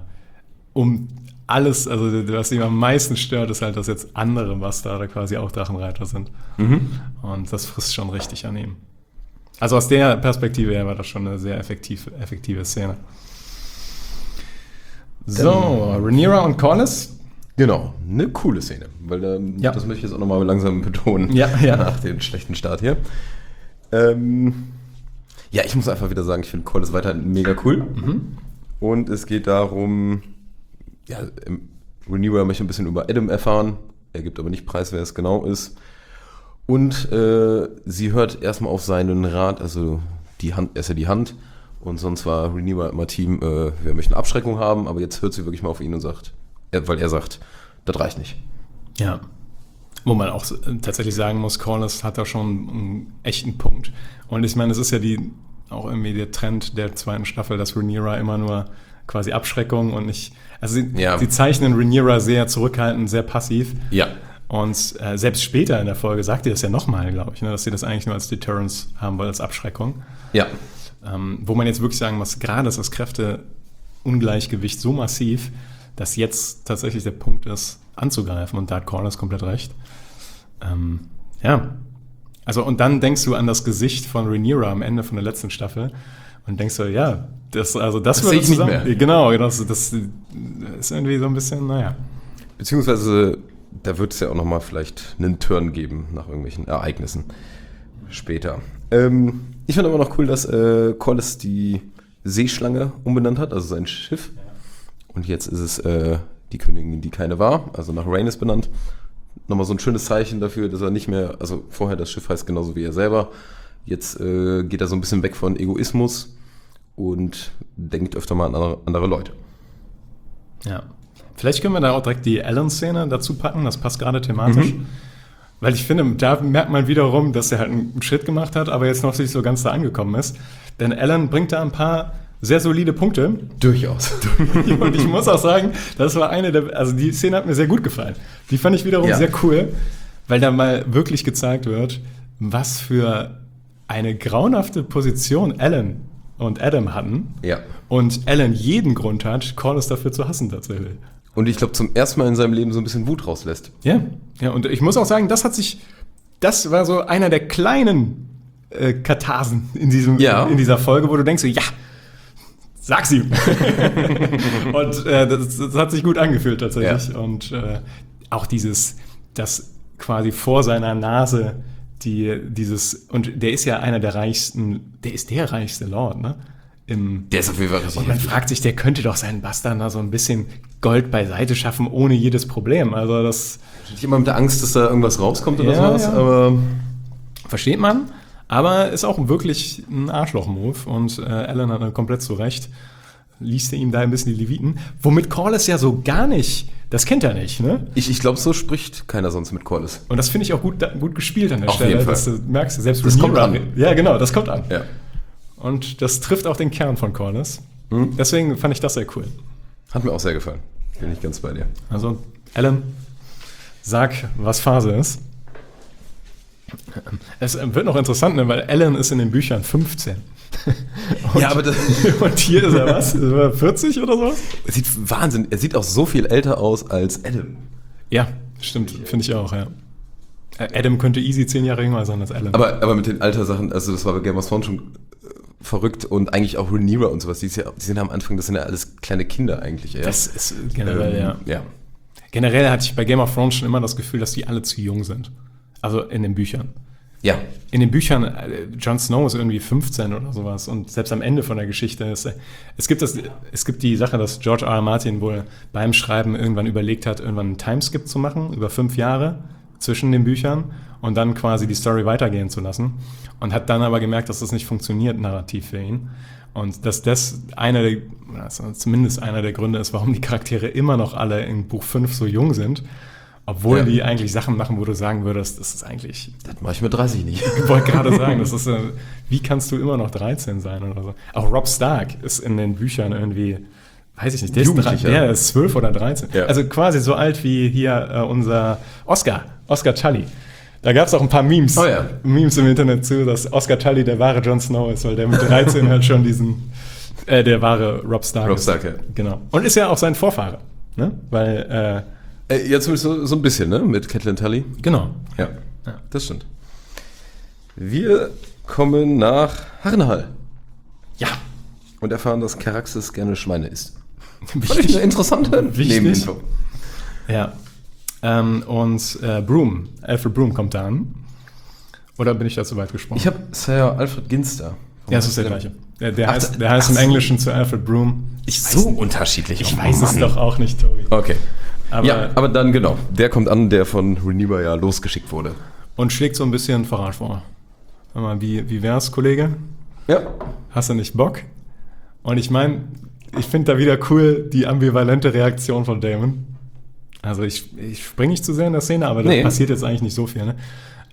Speaker 1: um alles, also was ihn am meisten stört, ist halt, dass jetzt andere Bastarde quasi auch Drachenreiter sind. Und das frisst schon richtig an ihm. Also aus der Perspektive her war das schon eine sehr effektive Szene. So, Rhaenyra und Corlys.
Speaker 5: Genau, eine coole Szene, weil das möchte ich jetzt auch nochmal langsam betonen, nach dem schlechten Start hier. Ich muss einfach wieder sagen, ich finde Corlys weiterhin mega cool. Und es geht darum, Rhaenyra möchte ein bisschen über Adam erfahren, er gibt aber nicht preis, wer es genau ist. Und sie hört erstmal auf seinen Rat, also er ist ja die Hand. Und sonst war Rhaenyra immer Team, wir möchten Abschreckung haben, aber jetzt hört sie wirklich mal auf ihn und sagt, weil er sagt, das reicht nicht.
Speaker 1: Ja, wo man auch tatsächlich sagen muss, Corlys hat da schon einen echten Punkt. Und ich meine, es ist ja auch irgendwie der Trend der 2. Staffel, dass Rhaenyra immer nur quasi Abschreckung und nicht, also sie zeichnen Rhaenyra sehr zurückhaltend, sehr passiv.
Speaker 5: Ja.
Speaker 1: Und selbst später in der Folge sagt ihr das ja nochmal, glaube ich, dass sie das eigentlich nur als Deterrence haben wollen, als Abschreckung.
Speaker 5: Ja.
Speaker 1: Wo man jetzt wirklich sagen muss, gerade ist das Kräfteungleichgewicht so massiv, dass jetzt tatsächlich der Punkt ist, anzugreifen. Und da hat Corlys komplett recht. Also und dann denkst du an das Gesicht von Rhaenyra am Ende von der letzten Staffel und denkst so, das
Speaker 5: sehe ich nicht mehr.
Speaker 1: Genau, das ist irgendwie so ein bisschen,
Speaker 5: Beziehungsweise, da wird es ja auch nochmal vielleicht einen Turn geben nach irgendwelchen Ereignissen später. Ich finde aber noch cool, dass Corlys die Seeschlange umbenannt hat, also sein Schiff. Und jetzt ist es die Königin, die keine war, also nach Rhaenys benannt. Nochmal so ein schönes Zeichen dafür, dass er nicht mehr, also vorher das Schiff heißt genauso wie er selber. Jetzt geht er so ein bisschen weg von Egoismus und denkt öfter mal an andere Leute.
Speaker 1: Ja. Vielleicht können wir da auch direkt die Alan-Szene dazu packen, das passt gerade thematisch. Weil ich finde, da merkt man wiederum, dass er halt einen Shit gemacht hat, aber jetzt noch nicht so ganz da angekommen ist. Denn Alan bringt da ein paar sehr solide Punkte.
Speaker 5: Durchaus.
Speaker 1: Und ich muss auch sagen, das war die Szene hat mir sehr gut gefallen. Die fand ich wiederum sehr cool, weil da mal wirklich gezeigt wird, was für eine grauenhafte Position Alan und Adam hatten. Ja. Und Alan jeden Grund hat, Corlys dafür zu hassen tatsächlich.
Speaker 5: Und ich glaube, zum ersten Mal in seinem Leben so ein bisschen Wut rauslässt.
Speaker 1: Ja, und ich muss auch sagen, das war so einer der kleinen Katharsen in dieser Folge, wo du denkst, sag's ihm. Und das hat sich gut angefühlt tatsächlich. Ja. Und auch dieses dass quasi vor seiner Nase und der ist ja einer der reichsten, der ist der reichste Lord, ne?
Speaker 5: Der ist auf jeden Fall richtig.
Speaker 1: Und man fragt sich, der könnte doch seinen Bastard da so ein bisschen Gold beiseite schaffen, ohne jedes Problem. Also das...
Speaker 5: Nicht immer mit der Angst, dass da irgendwas rauskommt oder sowas,
Speaker 1: ja.
Speaker 5: aber...
Speaker 1: Versteht man, aber ist auch wirklich ein Arschloch-Move und Alan hat komplett zu Recht, liest er ihm da ein bisschen die Leviten, womit Corlys ja so gar nicht, das kennt er nicht, ne?
Speaker 5: Ich glaube, so spricht keiner sonst mit Corlys.
Speaker 1: Und das finde ich auch gut gespielt an der
Speaker 5: Auf
Speaker 1: Stelle.
Speaker 5: jeden Fall.
Speaker 1: Dass du merkst, selbst
Speaker 5: Das kommt
Speaker 1: Rhaenyra-
Speaker 5: an.
Speaker 1: Ja, genau, das kommt an.
Speaker 5: Ja.
Speaker 1: Und das trifft auch den Kern von Corlys. Deswegen fand ich das sehr cool.
Speaker 5: Hat mir auch sehr gefallen. Bin ich ganz bei dir.
Speaker 1: Also, Alan, sag, was Phase ist. Es wird noch interessant, ne, weil Alan ist in den Büchern 15. Und,
Speaker 5: Ja, aber das-
Speaker 1: und hier ist er was? Ist er 40 oder sowas?
Speaker 5: Es sieht Wahnsinn. Er sieht auch so viel älter aus als Adam.
Speaker 1: Ja, stimmt, finde ich auch, ja. Adam könnte easy 10 Jahre jünger sein als Alan.
Speaker 5: Aber mit den Altersachen, also das war bei Game of Thrones schon verrückt und eigentlich auch Rhaenyra und sowas. Die sind am Anfang, das sind ja alles kleine Kinder eigentlich. Eher.
Speaker 1: Das ist generell, ja.
Speaker 5: Ja.
Speaker 1: Generell hatte ich bei Game of Thrones schon immer das Gefühl, dass die alle zu jung sind. Also in den Büchern.
Speaker 5: Ja.
Speaker 1: In den Büchern, Jon Snow ist irgendwie 15 oder sowas und selbst am Ende von der Geschichte ist, es gibt die Sache, dass George R. R. Martin wohl beim Schreiben irgendwann überlegt hat, irgendwann einen Timeskip zu machen, über 5 Jahre zwischen den Büchern und dann quasi die Story weitergehen zu lassen und hat dann aber gemerkt, dass das nicht funktioniert narrativ für ihn und dass das zumindest einer der Gründe ist, warum die Charaktere immer noch alle in Buch 5 so jung sind. Obwohl die eigentlich Sachen machen, wo du sagen würdest, das ist eigentlich...
Speaker 5: Das mache ich mit 30 nicht.
Speaker 1: Ich wollte gerade sagen, das ist, wie kannst du immer noch 13 sein oder so? Auch Robb Stark ist in den Büchern irgendwie, weiß ich nicht, der ist 12 oder 13.
Speaker 5: Ja.
Speaker 1: Also quasi so alt wie hier unser Oscar Tully. Da gab es auch ein paar Memes, Memes im Internet zu, dass Oscar Tully der wahre Jon Snow ist, weil der mit 13 halt schon der wahre Robb Stark
Speaker 5: Robb
Speaker 1: ist.
Speaker 5: Stark, ja.
Speaker 1: Genau. Und ist ja auch sein Vorfahre, ne? Weil,
Speaker 5: Ja, zumindest so ein bisschen, ne? Mit Catelyn Tully.
Speaker 1: genau.
Speaker 5: Ja, das stimmt. Wir kommen nach Harrenhal.
Speaker 1: Ja.
Speaker 5: Und erfahren, dass Caraxes gerne Schweine isst. Fand ich eine interessante
Speaker 1: Wichtig.
Speaker 5: Nebeninfo.
Speaker 1: Ja. Und Broom, Alfred Broom kommt da an. Oder bin ich da zu weit gesprungen?
Speaker 5: Ich habe Sir Alfred Ginster.
Speaker 1: Ja, es ist der gleiche. Der heißt im Englischen zu Alfred Broom.
Speaker 5: So unterschiedlich.
Speaker 1: Ich weiß es doch auch nicht, Tobi.
Speaker 5: Okay.
Speaker 1: Aber,
Speaker 5: Aber dann genau. Der kommt an, der von Rhaenyra ja losgeschickt wurde.
Speaker 1: Und schlägt so ein bisschen Verrat vor. Sag mal, wie wär's, Kollege?
Speaker 5: Ja.
Speaker 1: Hast du nicht Bock? Und ich meine, ich finde da wieder cool die ambivalente Reaktion von Daemon. Also ich springe nicht zu sehr in der Szene, aber da passiert jetzt eigentlich nicht so viel. Ne?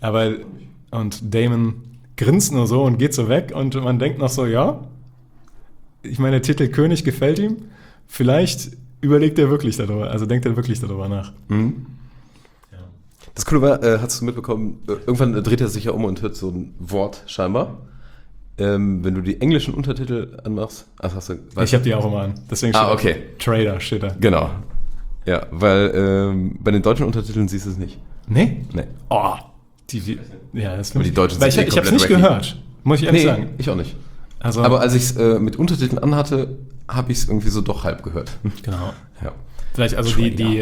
Speaker 1: Und Daemon grinst nur so und geht so weg und man denkt noch so, ja, ich meine, der Titel König gefällt ihm. Vielleicht überlegt er wirklich darüber, also denkt er wirklich darüber nach.
Speaker 5: Mhm.
Speaker 1: Ja.
Speaker 5: Das Coole war, hast du mitbekommen, irgendwann dreht er sich ja um und hört so ein Wort scheinbar. Wenn du die englischen Untertitel anmachst,
Speaker 1: Ich habe die auch immer an. Deswegen steht
Speaker 5: okay.
Speaker 1: Trader steht da.
Speaker 5: Genau. Ja, weil bei den deutschen Untertiteln siehst du es nicht.
Speaker 1: Nee?
Speaker 5: Nee.
Speaker 1: Oh, ja, das
Speaker 5: Aber die Deutschen
Speaker 1: weil
Speaker 5: sind
Speaker 1: ich habe es
Speaker 5: komplett
Speaker 1: nicht
Speaker 5: wacky.
Speaker 1: gehört, muss ich ehrlich sagen.
Speaker 5: Ich auch nicht.
Speaker 1: Also,
Speaker 5: Aber als ich es mit Untertiteln anhatte, habe ich es irgendwie so doch halb gehört.
Speaker 1: genau.
Speaker 5: Ja.
Speaker 1: Vielleicht also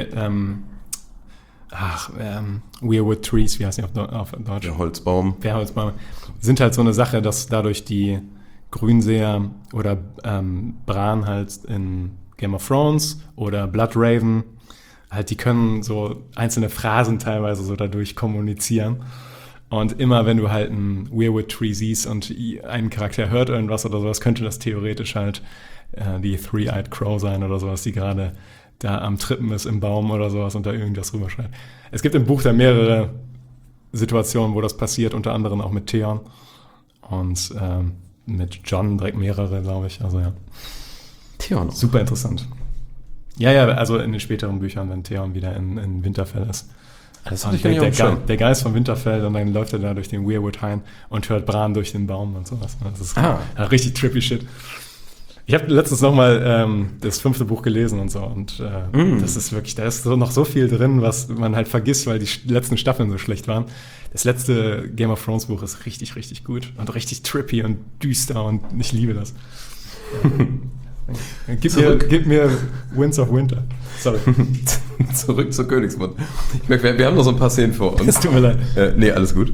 Speaker 1: Weirwood Trees, wie heißt die auf Deutsch?
Speaker 5: Der Holzbaum.
Speaker 1: Wehrholzbäume sind halt so eine Sache, dass dadurch die Grünseher oder Bran halt in Game of Thrones oder Bloodraven halt, die können so einzelne Phrasen teilweise so dadurch kommunizieren. Und immer wenn du halt ein Weirwood Tree siehst und einen Charakter hört irgendwas oder sowas, könnte das theoretisch halt die Three-Eyed Crow sein oder sowas, die gerade da am Trippen ist im Baum oder sowas und da irgendwas rüberschreit. Es gibt im Buch da mehrere Situationen, wo das passiert, unter anderem auch mit Theon und mit Jon direkt mehrere, glaube ich. Also ja.
Speaker 5: Theon.
Speaker 1: Super interessant. Ja, also in den späteren Büchern, wenn Theon wieder in Winterfell ist.
Speaker 5: Das
Speaker 1: Und der Geist von Winterfell und dann läuft er da durch den Weirwood-Hain und hört Bran durch den Baum und sowas. Das ist richtig trippy Shit. Ich habe letztens nochmal das 5. Buch gelesen und so und das ist wirklich, da ist so noch so viel drin, was man halt vergisst, weil die letzten Staffeln so schlecht waren. Das letzte Game of Thrones Buch ist richtig, richtig gut und richtig trippy und düster und ich liebe das. Gib mir Winds of Winter. Sorry.
Speaker 5: Zurück zur Königsmund. Ich merke, wir haben noch so ein paar Szenen vor uns.
Speaker 1: Es tut mir leid.
Speaker 5: Nee, alles gut.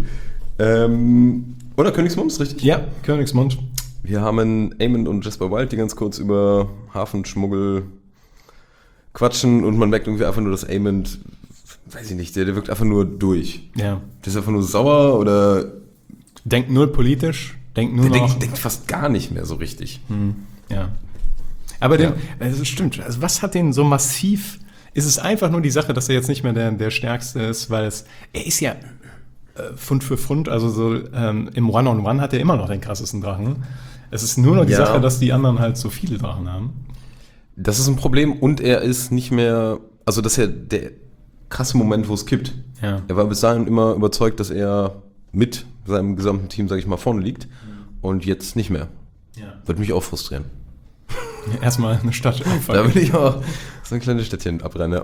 Speaker 5: Oder Königsmund, ist richtig?
Speaker 1: Ja, Königsmund.
Speaker 5: Wir haben Aemond und Jasper Wild, die ganz kurz über Hafenschmuggel quatschen und man merkt irgendwie einfach nur, dass Aemond, weiß ich nicht, der wirkt einfach nur durch.
Speaker 1: Ja.
Speaker 5: Der ist einfach nur sauer oder...
Speaker 1: Denkt null politisch, denkt nur noch...
Speaker 5: Denkt fast gar nicht mehr so richtig.
Speaker 1: Ja. Aber das stimmt. Also was hat den so massiv... Ist es einfach nur die Sache, dass er jetzt nicht mehr der Stärkste ist, weil er ist ja Pfund für Pfund, also so im One-on-One hat er immer noch den krassesten Drachen. Es ist nur noch die Sache, dass die anderen halt so viele Drachen haben.
Speaker 5: Das ist ein Problem und er ist nicht mehr... Also das ist ja der krasse Moment, wo es kippt.
Speaker 1: Ja.
Speaker 5: Er war bis dahin immer überzeugt, dass er mit seinem gesamten Team, sag ich mal, vorne liegt und jetzt nicht mehr.
Speaker 1: Ja.
Speaker 5: Würde mich auch frustrieren.
Speaker 1: Erstmal eine Stadt
Speaker 5: Da will ich auch so ein kleines Städtchen abrennen,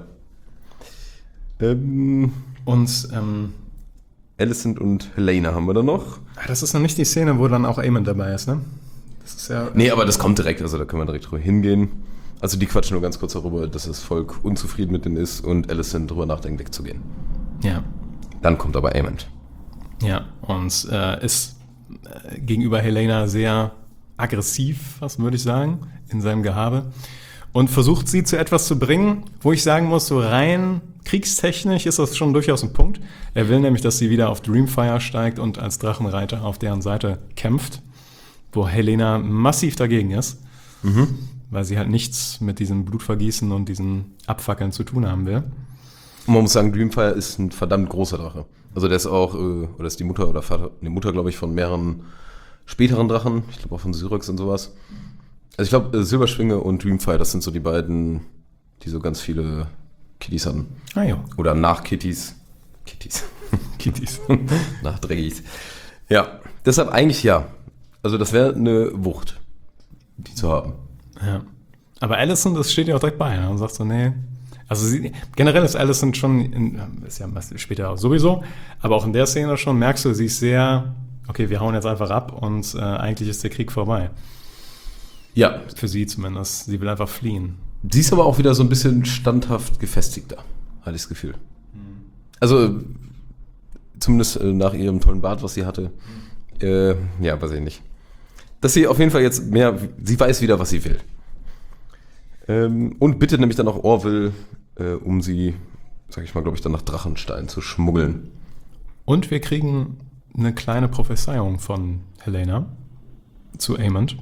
Speaker 5: ja.
Speaker 1: Und
Speaker 5: Alicent und Helena haben wir da noch.
Speaker 1: das ist noch nicht die Szene, wo dann auch Aemond dabei ist, ne? Das ist ja...
Speaker 5: Nee, aber das kommt direkt, also da können wir direkt drüber hingehen. Also die quatschen nur ganz kurz darüber, dass das Volk unzufrieden mit denen ist und Alicent drüber nachdenkt, wegzugehen.
Speaker 1: Ja.
Speaker 5: Dann kommt aber Aemond.
Speaker 1: Ja, und ist gegenüber Helena sehr aggressiv, was würde ich sagen, in seinem Gehabe. Und versucht sie zu etwas zu bringen, wo ich sagen muss, so rein kriegstechnisch ist das schon durchaus ein Punkt. Er will nämlich, dass sie wieder auf Dreamfire steigt und als Drachenreiter auf deren Seite kämpft, wo Helena massiv dagegen ist, weil sie halt nichts mit diesem Blutvergießen und diesen Abfackeln zu tun haben will.
Speaker 5: Und man muss sagen, Dreamfire ist ein verdammt großer Drache. Also der ist auch, oder ist die Mutter oder Vater, die Mutter, glaube ich, von mehreren späteren Drachen. Ich glaube auch von Syrax und sowas. Also ich glaube, Silberschwinge und Dreamfire, das sind so die beiden, die so ganz viele Kitties hatten.
Speaker 1: Ah ja.
Speaker 5: Oder nach Kitties. Kitties. Nach Dreckies. Ja, deshalb eigentlich ja. Also das wäre eine Wucht, die zu haben.
Speaker 1: Ja. Aber Alicent, das steht ja auch direkt bei, ne? Und sagt so, nee. Also generell ist Alicent schon, ist ja später auch sowieso, aber auch in der Szene schon merkst du, sie ist sehr, okay, wir hauen jetzt einfach ab und eigentlich ist der Krieg vorbei.
Speaker 5: Ja.
Speaker 1: Für sie zumindest. Sie will einfach fliehen.
Speaker 5: Sie ist aber auch wieder so ein bisschen standhaft gefestigter, hatte ich das Gefühl. Also zumindest nach ihrem tollen Bart, was sie hatte. Ja, weiß ich nicht. Dass sie auf jeden Fall jetzt mehr, sie weiß wieder, was sie will. Und bittet nämlich dann auch Orwell, um sie, sag ich mal, glaube ich, dann nach Drachenstein zu schmuggeln.
Speaker 1: Und wir kriegen eine kleine Prophezeiung von Helena zu Aemond.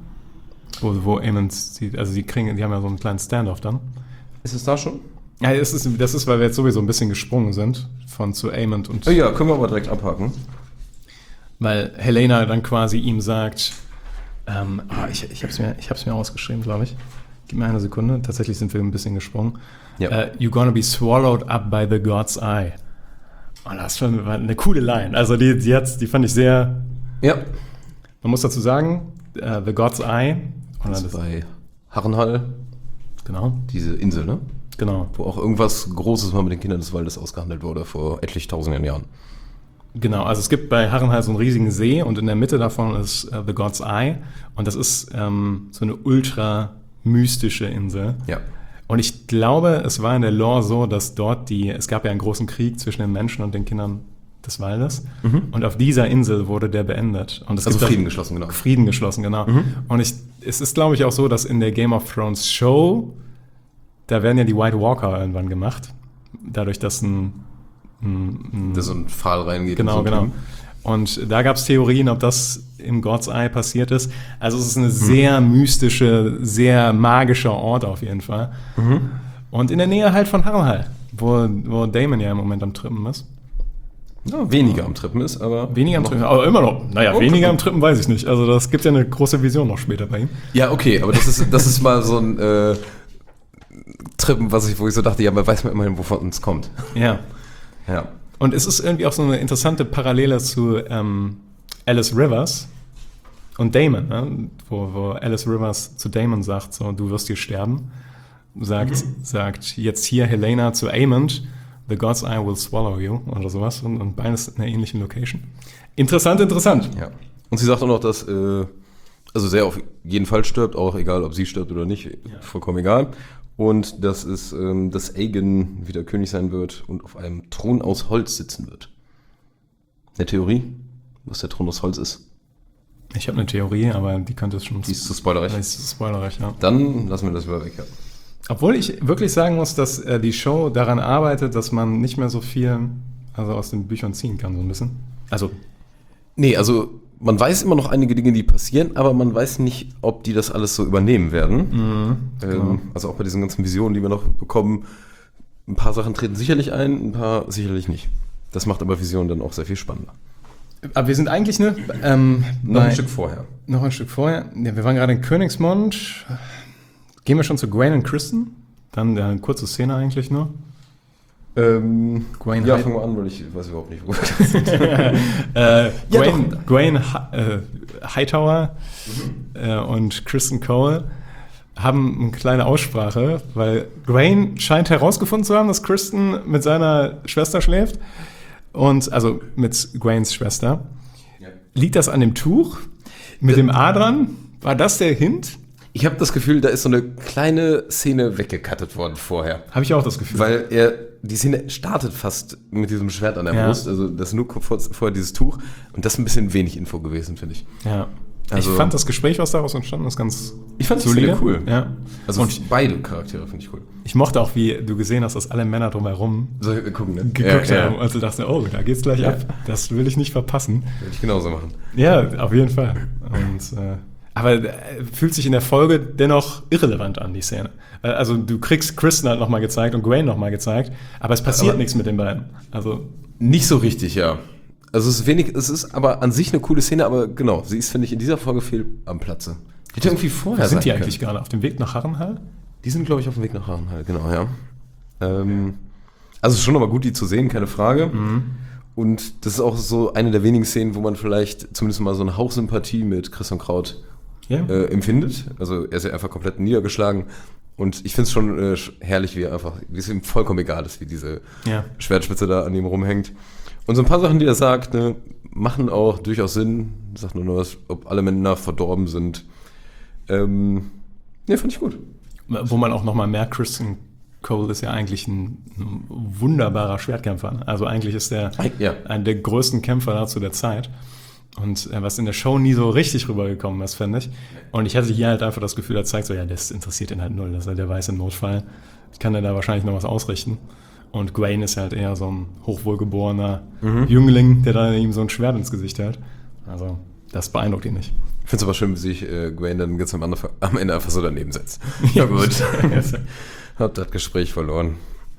Speaker 1: Wo Aemond, die haben ja so einen kleinen Standoff dann.
Speaker 5: Ist es da schon?
Speaker 1: Ja, das ist, weil wir jetzt sowieso ein bisschen gesprungen sind von zu Aemond und...
Speaker 5: Ja, können wir aber direkt abhaken.
Speaker 1: Weil Helena dann quasi ihm sagt, ich hab's mir ausgeschrieben, glaube ich. Gib mir eine Sekunde. Tatsächlich sind wir ein bisschen gesprungen.
Speaker 5: Ja.
Speaker 1: You're gonna be swallowed up by the God's Eye. Und das war eine coole Line. Also die fand ich sehr...
Speaker 5: Ja.
Speaker 1: Man muss dazu sagen, The God's Eye...
Speaker 5: Das ist bei Harrenhal.
Speaker 1: Genau.
Speaker 5: Diese Insel, ne?
Speaker 1: Genau.
Speaker 5: Wo auch irgendwas Großes mal mit den Kindern des Waldes ausgehandelt wurde vor etlich tausenden Jahren.
Speaker 1: Genau, also es gibt bei Harrenhal so einen riesigen See und in der Mitte davon ist The God's Eye und das ist so eine ultra mystische Insel.
Speaker 5: Ja.
Speaker 1: Und ich glaube, es war in der Lore so, dass dort es gab ja einen großen Krieg zwischen den Menschen und den Kindern des Waldes und auf dieser Insel wurde der beendet. Und es
Speaker 5: Also
Speaker 1: gibt
Speaker 5: Frieden geschlossen, genau.
Speaker 1: Frieden geschlossen, genau. Und es ist, glaube ich, auch so, dass in der Game of Thrones Show, da werden ja die White Walker irgendwann gemacht, dadurch, dass
Speaker 5: Da so ein Pfahl reingeht.
Speaker 1: Genau,
Speaker 5: und so
Speaker 1: genau. Und da gab es Theorien, ob das im God's Eye passiert ist. Also es ist eine sehr mystische, sehr magischer Ort auf jeden Fall. Und in der Nähe halt von Harrenhal, wo Daemon ja im Moment am Trippen ist.
Speaker 5: Ja, weniger am Trippen ist, aber...
Speaker 1: Weniger am Trippen, aber immer noch. Naja, weniger am Trippen weiß ich nicht. Also das gibt ja eine große Vision noch später bei ihm.
Speaker 5: Ja, okay, aber das ist mal so ein Trippen, wo ich so dachte, ja, man weiß man immerhin, wovon es kommt.
Speaker 1: Ja.
Speaker 5: Ja.
Speaker 1: Und es ist irgendwie auch so eine interessante Parallele zu Alice Rivers und Daemon, ne? wo Alice Rivers zu Daemon sagt, so, du wirst hier sterben. Sagt jetzt hier Helena zu Aemond, the God's Eye will swallow you oder sowas und beides in einer ähnlichen Location. Interessant.
Speaker 5: Ja. Und sie sagt auch noch, dass Also sehr auf jeden Fall stirbt, auch egal, ob sie stirbt oder nicht, vollkommen egal. Und das ist, dass Aegon wieder König sein wird und auf einem Thron aus Holz sitzen wird. Eine Theorie, was der Thron aus Holz ist?
Speaker 1: Ich habe eine Theorie, aber die könnte es schon...
Speaker 5: Die ist zu spoilerig.
Speaker 1: Die ist zu spoilerig, ja.
Speaker 5: Dann lassen wir das wieder weg, ja.
Speaker 1: Obwohl ich wirklich sagen muss, dass die Show daran arbeitet, dass man nicht mehr so viel aus den Büchern ziehen kann, so ein bisschen. Also...
Speaker 5: Nee, also man weiß immer noch einige Dinge, die passieren, aber man weiß nicht, ob die das alles so übernehmen werden.
Speaker 1: Genau.
Speaker 5: Also auch bei diesen ganzen Visionen, die wir noch bekommen, ein paar Sachen treten sicherlich ein, ein paar sicherlich nicht. Das macht aber Visionen dann auch sehr viel spannender.
Speaker 1: Aber wir sind eigentlich
Speaker 5: Noch ein Stück vorher.
Speaker 1: Noch ein Stück vorher. Ja, wir waren gerade in Königsmond. Gehen wir schon zu Gwen und Kristen? Dann eine kurze Szene eigentlich nur.
Speaker 5: Gwen ja, fangen wir an, weil ich weiß überhaupt nicht, wo wir sind.
Speaker 1: Gwen Hightower und Kristen Cole haben eine kleine Aussprache, weil Gwen scheint herausgefunden zu haben, dass Kristen mit seiner Schwester schläft. Und also mit Gwens Schwester. Ja. Liegt das an dem Tuch mit dem A dran? War das der Hint?
Speaker 5: Ich habe das Gefühl, da ist so eine kleine Szene weggekattet worden vorher.
Speaker 1: Habe ich auch das Gefühl.
Speaker 5: Weil die Szene startet fast mit diesem Schwert an der Brust. Also das ist nur vorher dieses Tuch. Und das ist ein bisschen wenig Info gewesen, finde ich.
Speaker 1: Ja.
Speaker 5: Also,
Speaker 1: ich fand das Gespräch, was daraus entstanden ist, ganz
Speaker 5: ich fand das sehr cool.
Speaker 1: Ja.
Speaker 5: Also und beide Charaktere finde ich cool.
Speaker 1: Ich mochte auch, wie du gesehen hast, dass alle Männer drumherum geguckt haben. Also dachte, oh, da geht's gleich ab. Das will ich nicht verpassen.
Speaker 5: Würde ich genauso machen.
Speaker 1: Ja, auf jeden Fall. Und, aber fühlt sich in der Folge dennoch irrelevant an, die Szene. Also du kriegst Kristen halt nochmal gezeigt und Gwen nochmal gezeigt, aber es passiert nichts mit den beiden. Also
Speaker 5: nicht so richtig, ja. Also es ist aber an sich eine coole Szene, aber genau, sie ist, finde ich, in dieser Folge fehl am Platze. Die hätte irgendwie vorher
Speaker 1: sind die eigentlich gerade auf dem Weg nach Harrenhal?
Speaker 5: Die sind, glaube ich, auf dem Weg nach Harrenhal, genau, ja. Also es ist schon nochmal gut, die zu sehen, keine Frage. Mhm. Und das ist auch so eine der wenigen Szenen, wo man vielleicht zumindest mal so eine Hauchsympathie mit Christian Kraut empfindet. Also er ist ja einfach komplett niedergeschlagen. Und ich finde es schon herrlich, wie es ihm vollkommen egal ist, wie diese Schwertspitze da an ihm rumhängt. Und so ein paar Sachen, die er sagt, machen auch durchaus Sinn. Sagt nur was, ob alle Männer verdorben sind. fand ich gut.
Speaker 1: Wo man auch nochmal merkt, Kristen Cole ist ja eigentlich ein wunderbarer Schwertkämpfer. Also eigentlich ist er einer der größten Kämpfer da zu der Zeit. Und was in der Show nie so richtig rübergekommen ist, finde ich. Und ich hatte hier halt einfach das Gefühl, er zeigt so, ja, das interessiert ihn halt null. Das ist halt der Weiß im Notfall. Kann er da wahrscheinlich noch was ausrichten. Und Gwen ist halt eher so ein hochwohlgeborener Jüngling, der da ihm so ein Schwert ins Gesicht hält. Also, das beeindruckt ihn nicht.
Speaker 5: Ich finde es aber schön, wie sich Gwen dann ganz am Ende einfach so daneben setzt. Ja gut. Hab das Gespräch verloren.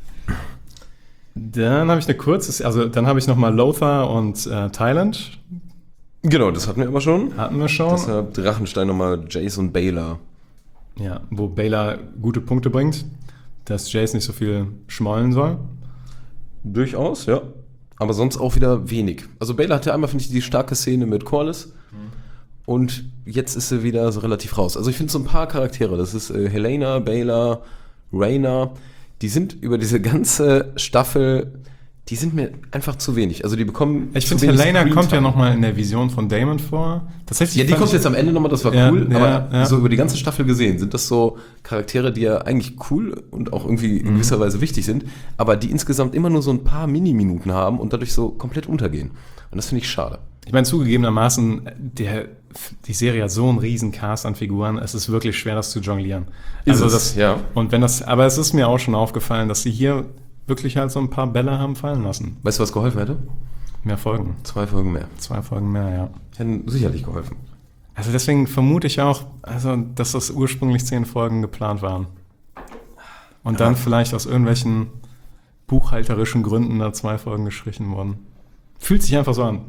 Speaker 1: Dann habe ich dann habe ich nochmal Lothar und Thailand.
Speaker 5: Genau, das hatten wir aber schon.
Speaker 1: Deshalb
Speaker 5: Drachenstein nochmal Jace und Baylor.
Speaker 1: Ja, wo Baylor gute Punkte bringt, dass Jace nicht so viel schmollen soll.
Speaker 5: Durchaus, ja. Aber sonst auch wieder wenig. Also Baylor hatte einmal, finde ich, die starke Szene mit Corlys. Und jetzt ist sie wieder so relativ raus. Also ich finde so ein paar Charaktere, das ist Helena, Baylor, Rhaena, die sind über diese ganze Staffel, die sind mir einfach zu wenig. Also die bekommen.
Speaker 1: Ich finde, Helena kommt ja nochmal in der Vision von Daemon vor.
Speaker 5: Tatsächlich die kommt jetzt am Ende nochmal, das war cool. Aber so über die ganze Staffel gesehen sind das so Charaktere, die ja eigentlich cool und auch irgendwie in gewisser Weise wichtig sind, aber die insgesamt immer nur so ein paar Mini-Minuten haben und dadurch so komplett untergehen. Und das finde ich schade.
Speaker 1: Ich meine, zugegebenermaßen, die Serie hat so einen riesen Cast an Figuren, es ist wirklich schwer, das zu jonglieren. Und aber es ist mir auch schon aufgefallen, dass sie hier wirklich halt so ein paar Bälle haben fallen lassen.
Speaker 5: Weißt du, was geholfen hätte?
Speaker 1: Mehr Folgen.
Speaker 5: 2 Folgen mehr.
Speaker 1: 2 Folgen mehr, ja.
Speaker 5: Hätten sicherlich geholfen.
Speaker 1: Also deswegen vermute ich auch, dass das ursprünglich 10 Folgen geplant waren. Und dann vielleicht aus irgendwelchen buchhalterischen Gründen da 2 Folgen gestrichen wurden. Fühlt sich einfach so an.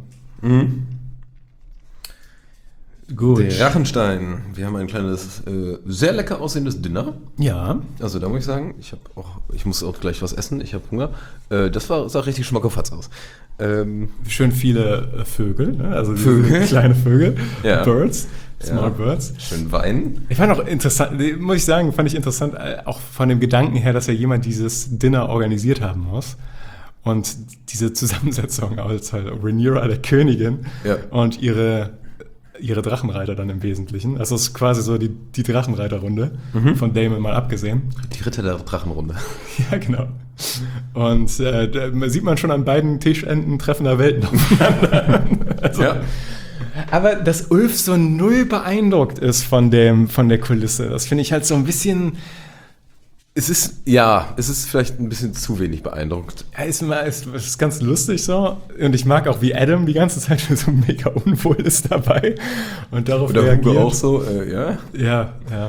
Speaker 1: Gut.
Speaker 5: Drachenstein. Wir haben ein kleines, sehr lecker aussehendes Dinner.
Speaker 1: Ja.
Speaker 5: Also da muss ich sagen, ich muss auch gleich was essen. Ich habe Hunger. Das sah richtig schmackofatz aus.
Speaker 1: Schön viele Vögel, ne? Also kleine Vögel, Birds, Small Birds.
Speaker 5: Schön Wein.
Speaker 1: Ich fand auch interessant, muss ich sagen, auch von dem Gedanken her, dass ja jemand dieses Dinner organisiert haben muss. Und diese Zusammensetzung als halt Rhaenyra, der Königin, und ihre ihre Drachenreiter dann im Wesentlichen. Also es ist quasi so die Drachenreiterrunde, von Daemon mal abgesehen.
Speaker 5: Die Ritter der Drachenrunde.
Speaker 1: Ja, genau. Und da sieht man schon an beiden Tischenden treffender Welten aufeinander. Also,
Speaker 5: Ja.
Speaker 1: aber dass Ulf so null beeindruckt ist von der Kulisse, das finde ich halt so ein bisschen...
Speaker 5: Es ist vielleicht ein bisschen zu wenig beeindruckt.
Speaker 1: Ja, ist ganz lustig so. Und ich mag auch, wie Adam die ganze Zeit so mega unwohl ist dabei. Und darauf
Speaker 5: Oder
Speaker 1: reagiert.
Speaker 5: Hugo auch so, ja.
Speaker 1: Ja.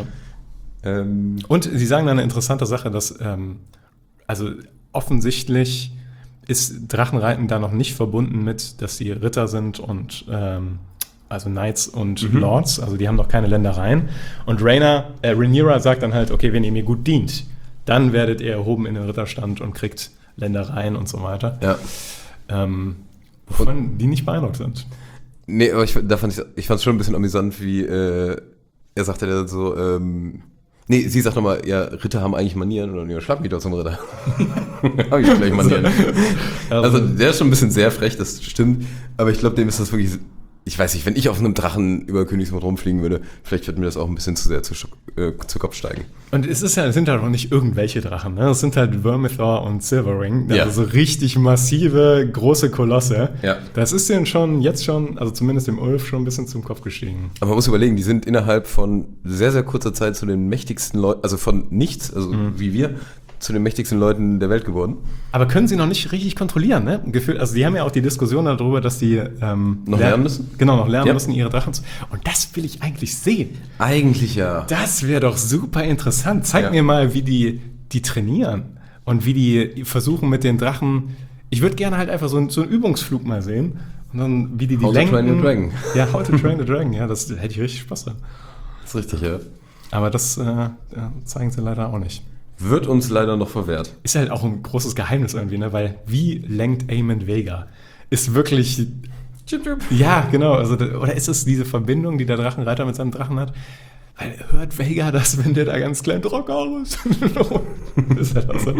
Speaker 1: Und sie sagen dann eine interessante Sache, dass also offensichtlich ist Drachenreiten da noch nicht verbunden mit, dass sie Ritter sind und also Knights und Lords, also die haben noch keine Ländereien. Und Rhaenyra sagt dann halt, okay, wenn ihr mir gut dient, dann werdet ihr erhoben in den Ritterstand und kriegt Ländereien und so weiter.
Speaker 5: Ja.
Speaker 1: Wovon die nicht beeindruckt sind.
Speaker 5: Nee, aber ich fand es schon ein bisschen amüsant, wie er sagte dann so, sie sagt nochmal, ja, Ritter haben eigentlich Manieren, und dann, ja, schlag mich doch zum Ritter. Hab ich gleich Manieren. Also der ist schon ein bisschen sehr frech, das stimmt, aber ich glaube, dem ist das wirklich, ich weiß nicht, wenn ich auf einem Drachen über Königsmund rumfliegen würde, vielleicht wird mir das auch ein bisschen zu sehr zu Kopf steigen.
Speaker 1: Und es sind halt auch nicht irgendwelche Drachen, ne? Es sind halt Vermithor und Silverring, also so richtig massive, große Kolosse.
Speaker 5: Ja.
Speaker 1: Das ist denen jetzt schon, also zumindest dem Ulf, schon ein bisschen zum Kopf gestiegen.
Speaker 5: Aber man muss überlegen, die sind innerhalb von sehr, sehr kurzer Zeit zu den mächtigsten Leuten, also von nichts, also wie wir, zu den mächtigsten Leuten der Welt geworden.
Speaker 1: Aber können sie noch nicht richtig kontrollieren, ne? Gefühlt, also die haben ja auch die Diskussion darüber, dass die
Speaker 5: noch lernen müssen?
Speaker 1: Genau, noch lernen müssen, ihre Drachen zu... Und das will ich eigentlich sehen.
Speaker 5: Eigentlich ja.
Speaker 1: Das wäre doch super interessant. Zeig mir mal, wie die trainieren und wie die versuchen mit den Drachen... Ich würde gerne halt einfach so einen Übungsflug mal sehen und dann, wie die
Speaker 5: How
Speaker 1: lenken.
Speaker 5: to Train the Dragon.
Speaker 1: Ja, How to Train the Dragon, ja, das hätte ich richtig Spaß dran.
Speaker 5: Das ist richtig, ja.
Speaker 1: Aber das zeigen sie leider auch nicht.
Speaker 5: Wird uns leider noch verwehrt.
Speaker 1: Ist halt auch ein großes Geheimnis irgendwie, ne? Weil wie lenkt Aemond Vhagar? Ist wirklich... Ja, genau. Also, oder ist es diese Verbindung, die der Drachenreiter mit seinem Drachen hat? Weil hört Vhagar das, wenn der da ganz klein Drockhaar ist? Ist halt auch so.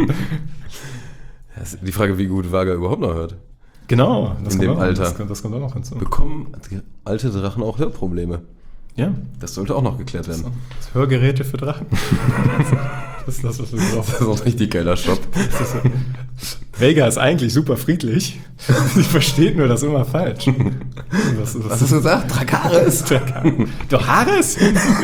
Speaker 5: Das ist die Frage, wie gut Vhagar überhaupt noch hört.
Speaker 1: Genau.
Speaker 5: In dem Alter.
Speaker 1: Das kommt auch noch hinzu.
Speaker 5: Bekommen alte Drachen auch Hörprobleme?
Speaker 1: Ja.
Speaker 5: Das sollte auch noch geklärt werden.
Speaker 1: Das Hörgeräte für Drachen. Das ist das, was wir brauchen.
Speaker 5: Das ist auch ein richtig geiler Shop.
Speaker 1: Vhagar ist eigentlich super friedlich. Sie versteht nur das immer falsch.
Speaker 5: Was hast du gesagt? Dracarys?
Speaker 1: Dracarys?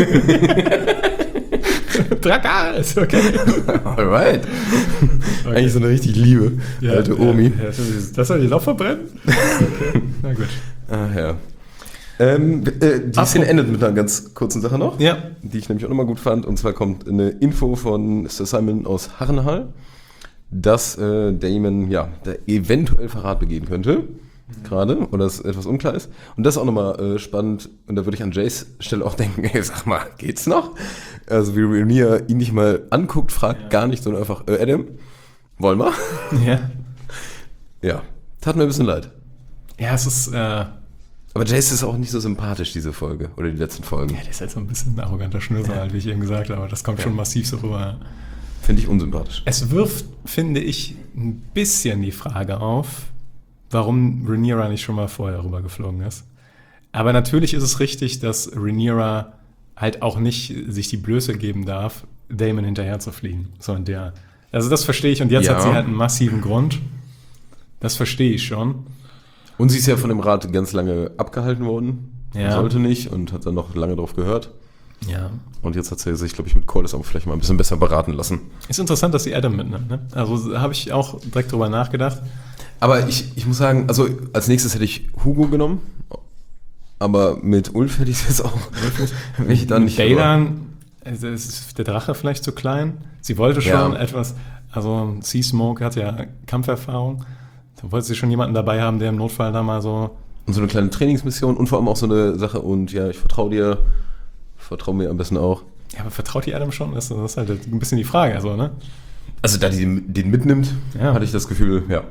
Speaker 1: Dracarys, okay.
Speaker 5: Alright. Eigentlich so eine richtig liebe alte Omi.
Speaker 1: Ja, das soll die Lauf verbrennen? Okay, na gut.
Speaker 5: Ach ja. Die Szene endet mit einer ganz kurzen Sache noch, die ich nämlich auch nochmal gut fand. Und zwar kommt eine Info von Sir Simon aus Harrenhal, dass Daemon da eventuell Verrat begehen könnte, gerade, oder es etwas unklar ist. Und das ist auch nochmal spannend. Und da würde ich an Jays Stelle auch denken, ey, sag mal, geht's noch? Also wie Rhaenyra ihn nicht mal anguckt, fragt gar nicht, sondern einfach, Adam, wollen wir?
Speaker 1: Ja.
Speaker 5: Ja, tat mir ein bisschen leid.
Speaker 1: Ja, es ist...
Speaker 5: Aber Jace ist auch nicht so sympathisch, diese Folge, oder die letzten Folgen.
Speaker 1: Ja, der ist halt so ein bisschen ein arroganter Schnösel, halt, wie ich eben gesagt habe, aber das kommt schon massiv so rüber.
Speaker 5: Finde ich unsympathisch.
Speaker 1: Es wirft, finde ich, ein bisschen die Frage auf, warum Rhaenyra nicht schon mal vorher rübergeflogen ist. Aber natürlich ist es richtig, dass Rhaenyra halt auch nicht sich die Blöße geben darf, Daemon hinterher zu fliegen. Also das verstehe ich, und jetzt hat sie halt einen massiven Grund. Das verstehe ich schon.
Speaker 5: Und sie ist ja von dem Rat ganz lange abgehalten worden.
Speaker 1: Ja.
Speaker 5: Sollte nicht und hat dann noch lange drauf gehört.
Speaker 1: Ja.
Speaker 5: Und jetzt hat sie sich, glaube ich, mit Corlys auch vielleicht mal ein bisschen besser beraten lassen.
Speaker 1: Ist interessant, dass sie Adam mitnimmt, ne? Also habe ich auch direkt drüber nachgedacht.
Speaker 5: Aber ich muss sagen, also als nächstes hätte ich Hugo genommen. Aber mit Ulf hätte ich es jetzt auch. Wenn ich dann nicht.
Speaker 1: Baelan, ist der Drache vielleicht zu klein? Sie wollte schon etwas. Also Seasmoke hat ja Kampferfahrung. Da wollte sie schon jemanden dabei haben, der im Notfall da mal so...
Speaker 5: Und so eine kleine Trainingsmission und vor allem auch so eine Sache, und ja, ich vertraue dir, vertraue mir am besten auch.
Speaker 1: Ja, aber vertraut die Adam schon? Das ist halt ein bisschen die Frage, also, ne?
Speaker 5: Also da die den mitnimmt, hatte ich das Gefühl, ja.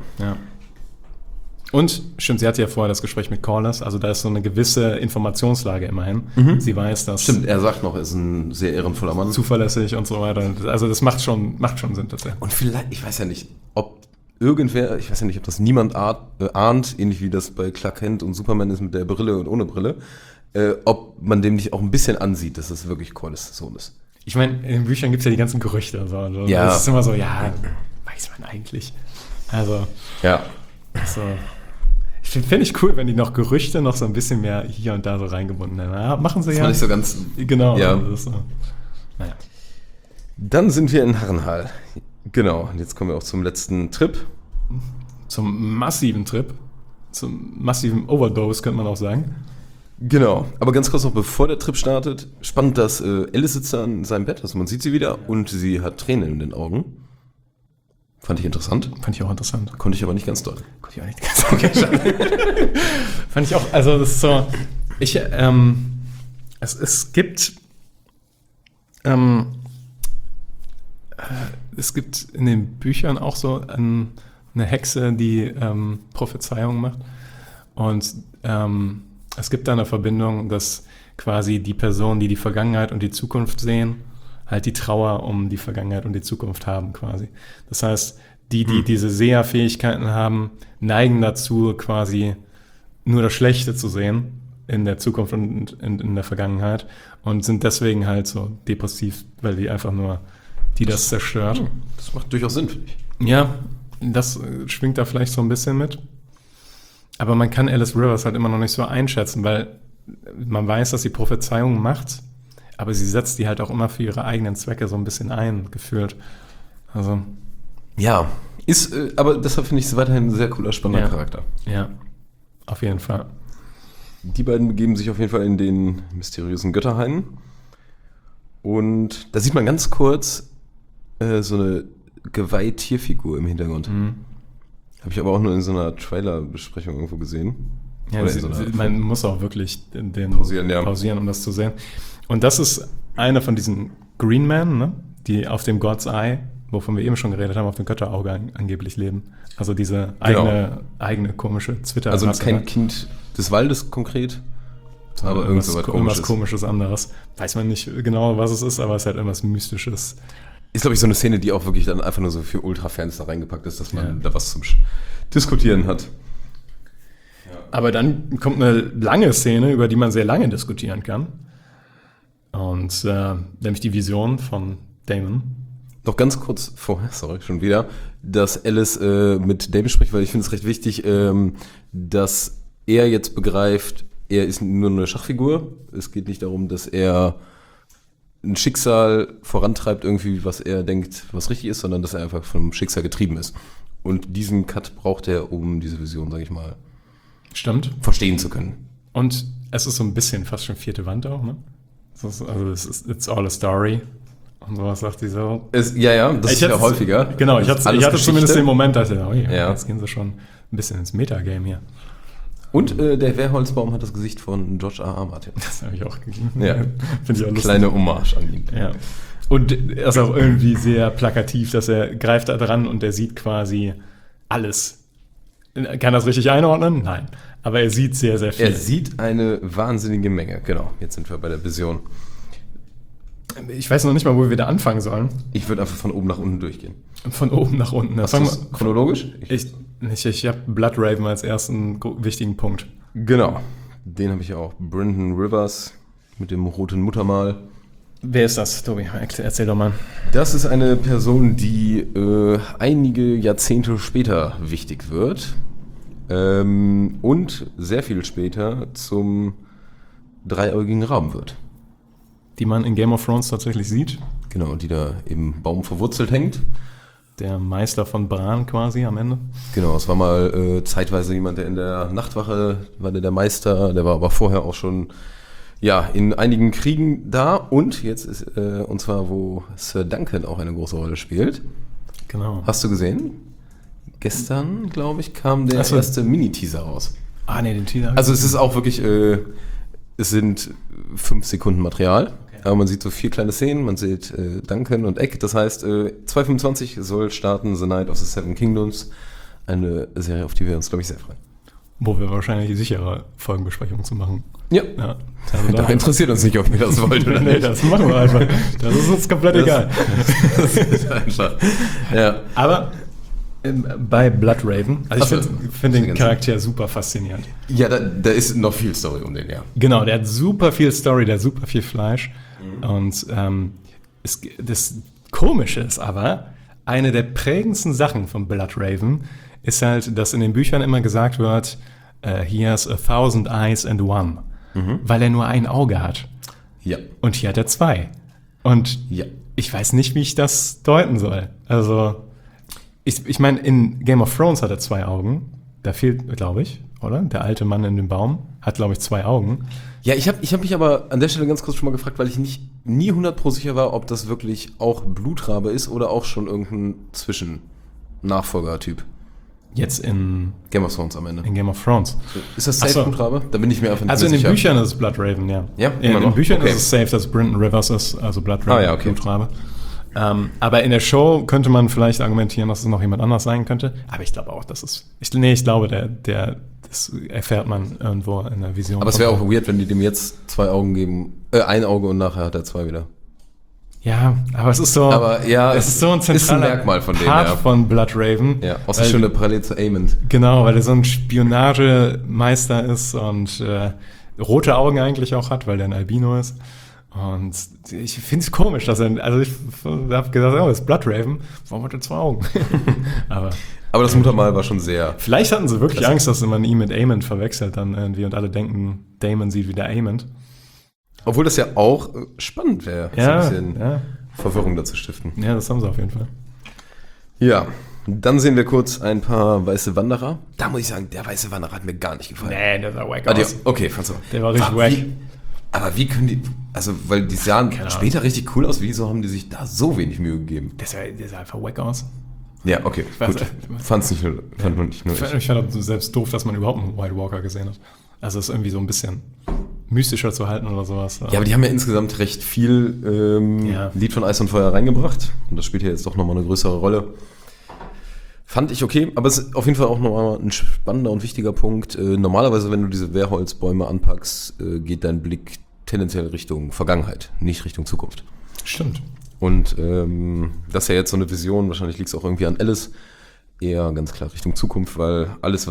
Speaker 1: Und, stimmt, sie hatte ja vorher das Gespräch mit Corlys, also da ist so eine gewisse Informationslage immerhin. Sie weiß, dass...
Speaker 5: Stimmt, er sagt noch, er ist ein sehr ehrenvoller Mann.
Speaker 1: Zuverlässig und so weiter. Also das macht schon Sinn tatsächlich.
Speaker 5: Und vielleicht, ich weiß ja nicht, ob das niemand ahnt, ähnlich wie das bei Clark Kent und Superman ist mit der Brille und ohne Brille. ob man dem nicht auch ein bisschen ansieht, dass das wirklich Corlys Sohn ist.
Speaker 1: Ich meine, in den Büchern gibt es ja die ganzen Gerüchte. So.
Speaker 5: Ja.
Speaker 1: Das ist immer so, ja, weiß man eigentlich. Also,
Speaker 5: Ja.
Speaker 1: so. Finde ich cool, wenn die noch Gerüchte noch so ein bisschen mehr hier und da so reingebunden haben. Ja, machen sie
Speaker 5: Das
Speaker 1: ja.
Speaker 5: war nicht so ganz...
Speaker 1: Genau.
Speaker 5: Ja.
Speaker 1: Also das ist so. Naja.
Speaker 5: Dann sind wir in Harrenhal. Genau, und jetzt kommen wir auch zum letzten Trip.
Speaker 1: Zum massiven Trip. Zum massiven Overdose, könnte man auch sagen.
Speaker 5: Genau, aber ganz kurz noch, bevor der Trip startet, spannend, dass Alice sitzt da in seinem Bett, also man sieht sie wieder und sie hat Tränen in den Augen. Fand ich interessant.
Speaker 1: Fand ich auch interessant.
Speaker 5: Konnte ich aber nicht ganz deuten.
Speaker 1: Konnte ich auch nicht ganz okay, schade. Fand ich auch, also das ist so, es gibt in den Büchern auch so eine Hexe, die Prophezeiungen macht und es gibt da eine Verbindung, dass quasi die Personen, die die Vergangenheit und die Zukunft sehen, halt die Trauer um die Vergangenheit und die Zukunft haben quasi. Das heißt, die diese Seherfähigkeiten haben, neigen dazu quasi nur das Schlechte zu sehen in der Zukunft und in der Vergangenheit und sind deswegen halt so depressiv, weil die einfach nur das zerstört.
Speaker 5: Das macht durchaus Sinn, finde ich.
Speaker 1: Ja, das schwingt da vielleicht so ein bisschen mit. Aber man kann Alice Rivers halt immer noch nicht so einschätzen, weil man weiß, dass sie Prophezeiungen macht, aber sie setzt die halt auch immer für ihre eigenen Zwecke so ein bisschen ein, gefühlt. Also.
Speaker 5: Ja, ist, aber deshalb finde ich es weiterhin ein sehr cooler, spannender Charakter.
Speaker 1: Ja, auf jeden Fall.
Speaker 5: Die beiden begeben sich auf jeden Fall in den mysteriösen Götterhain. Und da sieht man ganz kurz so eine Geweih-Tierfigur im Hintergrund. Habe ich aber auch nur in so einer Trailer-Besprechung irgendwo gesehen.
Speaker 1: Ja, man muss auch wirklich den pausieren, um das zu sehen. Und das ist eine von diesen Green Men, ne? Die auf dem God's Eye, wovon wir eben schon geredet haben, auf dem Götterauge angeblich leben. Also diese eigene komische Twitter.
Speaker 5: Also kein Kind des Waldes konkret, aber irgendwas
Speaker 1: Komisches anderes. Weiß man nicht genau, was es ist, aber es ist halt irgendwas Mystisches.
Speaker 5: Ist, glaube ich, so eine Szene, die auch wirklich dann einfach nur so für Ultra-Fans da reingepackt ist, dass man da was zum Diskutieren hat.
Speaker 1: Ja. Aber dann kommt eine lange Szene, über die man sehr lange diskutieren kann. Und nämlich die Vision von Daemon.
Speaker 5: Noch ganz kurz vorher, schon wieder, dass Alice mit Daemon spricht, weil ich finde es recht wichtig, dass er jetzt begreift, er ist nur eine Schachfigur. Es geht nicht darum, dass er ein Schicksal vorantreibt, irgendwie, was er denkt, was richtig ist, sondern dass er einfach vom Schicksal getrieben ist. Und diesen Cut braucht er, um diese Vision, sage ich mal, verstehen zu können.
Speaker 1: Und es ist so ein bisschen fast schon vierte Wand auch, ne? It's all a story. Und sowas sagt die so.
Speaker 5: Das ist ja häufiger.
Speaker 1: Genau, ich hatte zumindest den Moment, dass jetzt gehen sie schon ein bisschen ins Metagame hier.
Speaker 5: Und der Wehrholzbaum hat das Gesicht von George R. R. Martin.
Speaker 1: Das habe ich auch gegeben.
Speaker 5: Ja.
Speaker 1: Finde ich auch lustig.
Speaker 5: Kleine Hommage an ihn.
Speaker 1: Ja. Und er ist auch irgendwie sehr plakativ, dass er greift da dran und er sieht quasi alles. Kann das richtig einordnen? Nein. Aber er sieht sehr, sehr viel.
Speaker 5: Er sieht eine wahnsinnige Menge. Genau, jetzt sind wir bei der Vision.
Speaker 1: Ich weiß noch nicht mal, wo wir da anfangen sollen.
Speaker 5: Ich würde einfach von oben nach unten durchgehen.
Speaker 1: Von oben nach unten.
Speaker 5: Hast du das chronologisch?
Speaker 1: Ich habe Bloodraven als ersten wichtigen Punkt.
Speaker 5: Genau, den habe ich auch. Brynden Rivers mit dem roten Muttermal.
Speaker 1: Wer ist das, Tobi? Erzähl doch mal.
Speaker 5: Das ist eine Person, die einige Jahrzehnte später wichtig wird und sehr viel später zum dreiäugigen Raben wird.
Speaker 1: Die man in Game of Thrones tatsächlich sieht.
Speaker 5: Genau, die da im Baum verwurzelt hängt.
Speaker 1: Der Meister von Bran quasi am Ende.
Speaker 5: Genau, es war mal zeitweise jemand, der in der Nachtwache war, der Meister, der war aber vorher auch schon in einigen Kriegen da und jetzt ist, und zwar, wo Sir Duncan auch eine große Rolle spielt.
Speaker 1: Genau.
Speaker 5: Hast du gesehen? Gestern, glaube ich, kam der erste Mini-Teaser raus.
Speaker 1: Den Teaser.
Speaker 5: Also es ist auch wirklich, es sind 5 Sekunden Material, okay. Aber man sieht so 4 kleine Szenen, man sieht Duncan und Egg, das heißt 2.25 soll starten The Night of the Seven Kingdoms, eine Serie, auf die wir uns, glaube ich, sehr freuen.
Speaker 1: Wo wir wahrscheinlich sichere Folgenbesprechungen zu machen.
Speaker 5: Ja.
Speaker 1: Also
Speaker 5: da interessiert uns nicht, ob wir das wollen oder nicht.
Speaker 1: Nee, das machen wir einfach. Das ist uns komplett egal.
Speaker 5: Das ist einfach. Ja.
Speaker 1: Aber Bei Bloodraven. Also ich
Speaker 5: Ach so.
Speaker 1: find den Charakter super faszinierend.
Speaker 5: Ja, da ist noch viel Story um den, ja.
Speaker 1: Genau, der hat super viel Story, der hat super viel Fleisch. Und das Komische ist aber, eine der prägendsten Sachen von Bloodraven ist halt, dass in den Büchern immer gesagt wird, he has 1,000 eyes and one. Weil er nur ein Auge hat.
Speaker 5: Ja.
Speaker 1: Und hier hat er 2. Und
Speaker 5: Ja.
Speaker 1: ich weiß nicht, wie ich das deuten soll. Also, ich meine, in Game of Thrones hat er 2 Augen. Da fehlt, glaube ich, oder? Der alte Mann in dem Baum hat, glaube ich, 2 Augen.
Speaker 5: Ja, ich hab mich aber an der Stelle ganz kurz schon mal gefragt, weil ich nie 100% sicher war, ob das wirklich auch Blutrabe ist oder auch schon irgendein Zwischen-Nachfolger-Typ.
Speaker 1: Jetzt in
Speaker 5: Game of Thrones am Ende.
Speaker 1: Game of Thrones.
Speaker 5: Ist das safe
Speaker 1: Ach so.
Speaker 5: Blutrabe? Da bin ich mir einfach nicht
Speaker 1: Also in
Speaker 5: mehr
Speaker 1: den
Speaker 5: sicher.
Speaker 1: Büchern ist es Bloodraven, ja.
Speaker 5: Ja?
Speaker 1: In
Speaker 5: Immer
Speaker 1: den
Speaker 5: noch?
Speaker 1: Büchern
Speaker 5: Okay.
Speaker 1: ist es safe, dass Brenton Rivers ist, also Bloodraven,
Speaker 5: Ah, ja, okay.
Speaker 1: Blutrabe. Aber in der Show könnte man vielleicht argumentieren, dass es noch jemand anders sein könnte. Aber ich glaube auch, dass es... Ich glaube, das erfährt man irgendwo in der Vision.
Speaker 5: Aber es wäre auch weird, wenn die dem jetzt 2 Augen geben. Ein Auge und nachher hat er 2 wieder.
Speaker 1: Ja, aber es ist so...
Speaker 5: Aber ja,
Speaker 1: es ist so ein
Speaker 5: ist ein
Speaker 1: zentraler
Speaker 5: Merkmal von dem,
Speaker 1: Part
Speaker 5: ja.
Speaker 1: von Bloodraven.
Speaker 5: Ja, auch so
Speaker 1: Weil-
Speaker 5: schöne Parallele zu Aemond.
Speaker 1: Genau, weil er so ein Spionagemeister ist und rote Augen eigentlich auch hat, weil der ein Albino ist. Und ich finde es komisch, dass er, also ich habe gedacht, oh, das ist Bloodraven, warum hat er 2 Augen? Aber
Speaker 5: Das Muttermal war schon sehr...
Speaker 1: vielleicht hatten sie wirklich Angst, dass man ihn mit Aemond verwechselt dann irgendwie und alle denken, Daemon sieht wie der Aemond.
Speaker 5: Obwohl das ja auch spannend wäre, so ein bisschen
Speaker 1: ja,
Speaker 5: Verwirrung dazu stiften.
Speaker 1: ja, das haben sie auf jeden Fall.
Speaker 5: Ja, dann sehen wir kurz ein paar weiße Wanderer. Da muss ich sagen, der weiße Wanderer hat mir gar nicht gefallen.
Speaker 1: Nee, der sah wack
Speaker 5: Ah,
Speaker 1: aus.
Speaker 5: okay, fandst du.
Speaker 1: Der war richtig wack.
Speaker 5: Aber wie können die, also, weil die sahen
Speaker 1: Keine
Speaker 5: später richtig cool aus, wieso haben die sich da so wenig Mühe gegeben?
Speaker 1: Der sah einfach wack aus.
Speaker 5: Ja, okay,
Speaker 1: weiß
Speaker 5: gut.
Speaker 1: nicht.
Speaker 5: Fand nicht nur ich.
Speaker 1: Ich fand das selbst doof, dass man überhaupt einen White Walker gesehen hat. Also es ist irgendwie so ein bisschen mystischer zu halten oder sowas.
Speaker 5: Ja, aber die haben ja insgesamt recht viel
Speaker 1: Ja.
Speaker 5: Lied von Eis und Feuer reingebracht. Und das spielt ja jetzt doch nochmal eine größere Rolle. Fand ich okay, aber es ist auf jeden Fall auch nochmal ein spannender und wichtiger Punkt. Normalerweise, wenn du diese Wehrholzbäume anpackst, geht dein Blick tendenziell Richtung Vergangenheit, nicht Richtung Zukunft.
Speaker 1: Stimmt.
Speaker 5: Und das ist ja jetzt so eine Vision, wahrscheinlich liegt es auch irgendwie an Alice, eher ganz klar Richtung Zukunft, weil alles,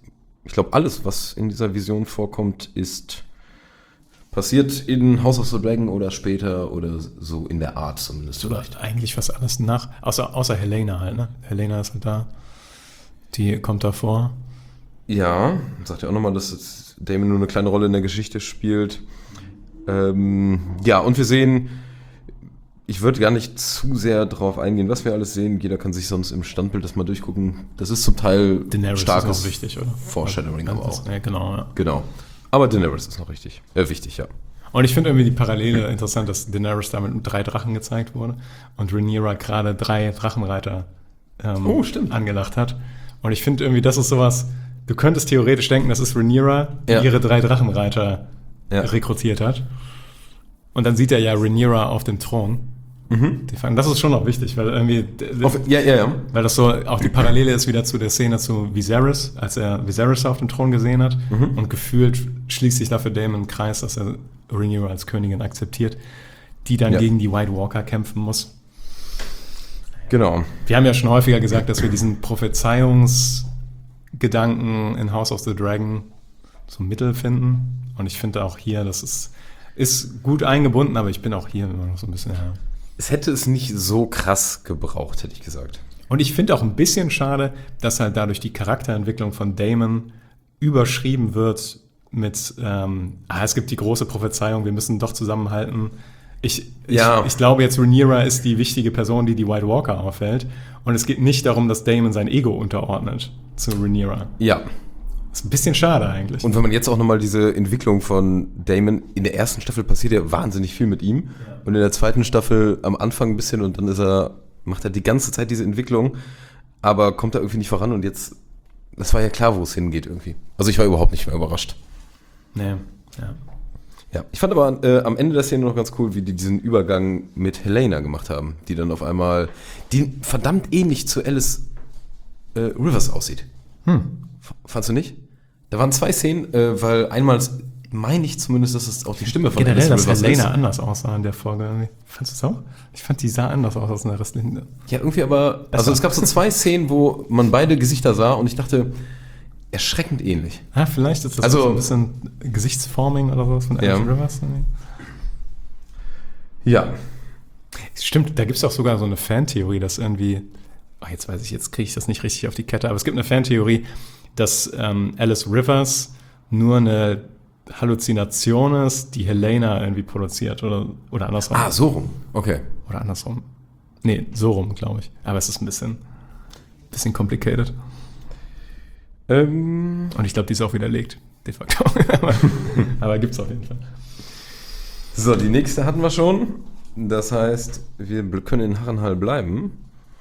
Speaker 5: was in dieser Vision vorkommt, ist passiert in House of the Dragon oder später oder so in der Art zumindest.
Speaker 1: Oder eigentlich fast alles nach, außer Helena halt, ne? Helena ist halt da. Die kommt da vor.
Speaker 5: Ja, sagt ja auch nochmal, dass jetzt Daemon nur eine kleine Rolle in der Geschichte spielt. Ja, und wir sehen, ich würde gar nicht zu sehr drauf eingehen, was wir alles sehen. Jeder kann sich sonst im Standbild das mal durchgucken. Das ist zum Teil
Speaker 1: Daenerys
Speaker 5: starkes
Speaker 1: ist auch wichtig, oder?
Speaker 5: Foreshadowing aber auch.
Speaker 1: Ja, genau, ja.
Speaker 5: Genau. Aber Daenerys ist noch wichtig, ja.
Speaker 1: Und ich finde irgendwie die Parallele interessant, dass Daenerys damit mit 3 Drachen gezeigt wurde und Rhaenyra gerade 3 Drachenreiter
Speaker 5: stimmt.
Speaker 1: angelacht hat. Und ich finde irgendwie, das ist sowas, du könntest theoretisch denken, das ist Rhaenyra, die
Speaker 5: Ja.
Speaker 1: ihre 3 Drachenreiter
Speaker 5: Ja.
Speaker 1: rekrutiert hat. Und dann sieht er ja Rhaenyra auf dem Thron. Das ist schon noch wichtig, weil irgendwie...
Speaker 5: Ja.
Speaker 1: Weil das so auch die Parallele ist wieder zu der Szene zu Viserys, als er Viserys auf dem Thron gesehen hat und gefühlt schließt sich dafür Daemon einen Kreis, dass er Rhaenyra als Königin akzeptiert, die dann
Speaker 5: Ja.
Speaker 1: gegen die White Walker kämpfen muss.
Speaker 5: Genau.
Speaker 1: Wir haben ja schon häufiger gesagt, dass wir diesen Prophezeiungsgedanken in House of the Dragon so Mittel finden. Und ich finde auch hier, das ist gut eingebunden, aber ich bin auch hier immer noch so ein bisschen... Ja.
Speaker 5: Es hätte es nicht so krass gebraucht, hätte ich gesagt.
Speaker 1: Und ich finde auch ein bisschen schade, dass halt dadurch die Charakterentwicklung von Daemon überschrieben wird mit, es gibt die große Prophezeiung, wir müssen doch zusammenhalten. Ich glaube jetzt, Rhaenyra ist die wichtige Person, die White Walker aufhält. Und es geht nicht darum, dass Daemon sein Ego unterordnet zu Rhaenyra.
Speaker 5: Ja.
Speaker 1: Das ist ein bisschen schade eigentlich.
Speaker 5: Und wenn man jetzt auch nochmal diese Entwicklung von Daemon, in der ersten Staffel passiert ja wahnsinnig viel mit ihm. Ja. Und in der zweiten Staffel am Anfang ein bisschen und dann macht er die ganze Zeit diese Entwicklung, aber kommt da irgendwie nicht voran und jetzt, das war ja klar, wo es hingeht irgendwie. Also ich war überhaupt nicht mehr überrascht.
Speaker 1: Nee,
Speaker 5: Ja, ich fand aber am Ende der Szene noch ganz cool, wie die diesen Übergang mit Helena gemacht haben, die dann auf einmal, die verdammt ähnlich zu Alice Rivers aussieht. Fandst du nicht? Da waren 2 Szenen, weil einmal meine ich zumindest, dass es auch die Stimme von
Speaker 1: Generell, dass
Speaker 5: Alice Rivers
Speaker 1: Helena
Speaker 5: ist.
Speaker 1: anders aussah in der Folge. Fandest du es auch? Ich fand, die sah anders aus als in der restlichen.
Speaker 5: Ja, irgendwie aber, also es gab so 2 Szenen, wo man beide Gesichter sah und ich dachte, erschreckend ähnlich.
Speaker 1: Ah, vielleicht ist das
Speaker 5: Also-
Speaker 1: so ein bisschen Gesichtsforming oder sowas von Alice
Speaker 5: Ja.
Speaker 1: Rivers.
Speaker 5: Ja.
Speaker 1: Stimmt, da gibt es auch sogar so eine Fantheorie, dass irgendwie, jetzt kriege ich das nicht richtig auf die Kette, aber es gibt eine Fantheorie, dass Alice Rivers nur eine Halluzination ist, die Helena irgendwie produziert oder andersrum.
Speaker 5: Ah, so rum. Okay.
Speaker 1: Oder andersrum. Nee, so rum, glaube ich. Aber es ist ein bisschen complicated. Und ich glaube, die ist auch widerlegt, de facto. aber gibt es auf jeden Fall.
Speaker 5: So, die nächste hatten wir schon. Das heißt, wir können in Harrenhal bleiben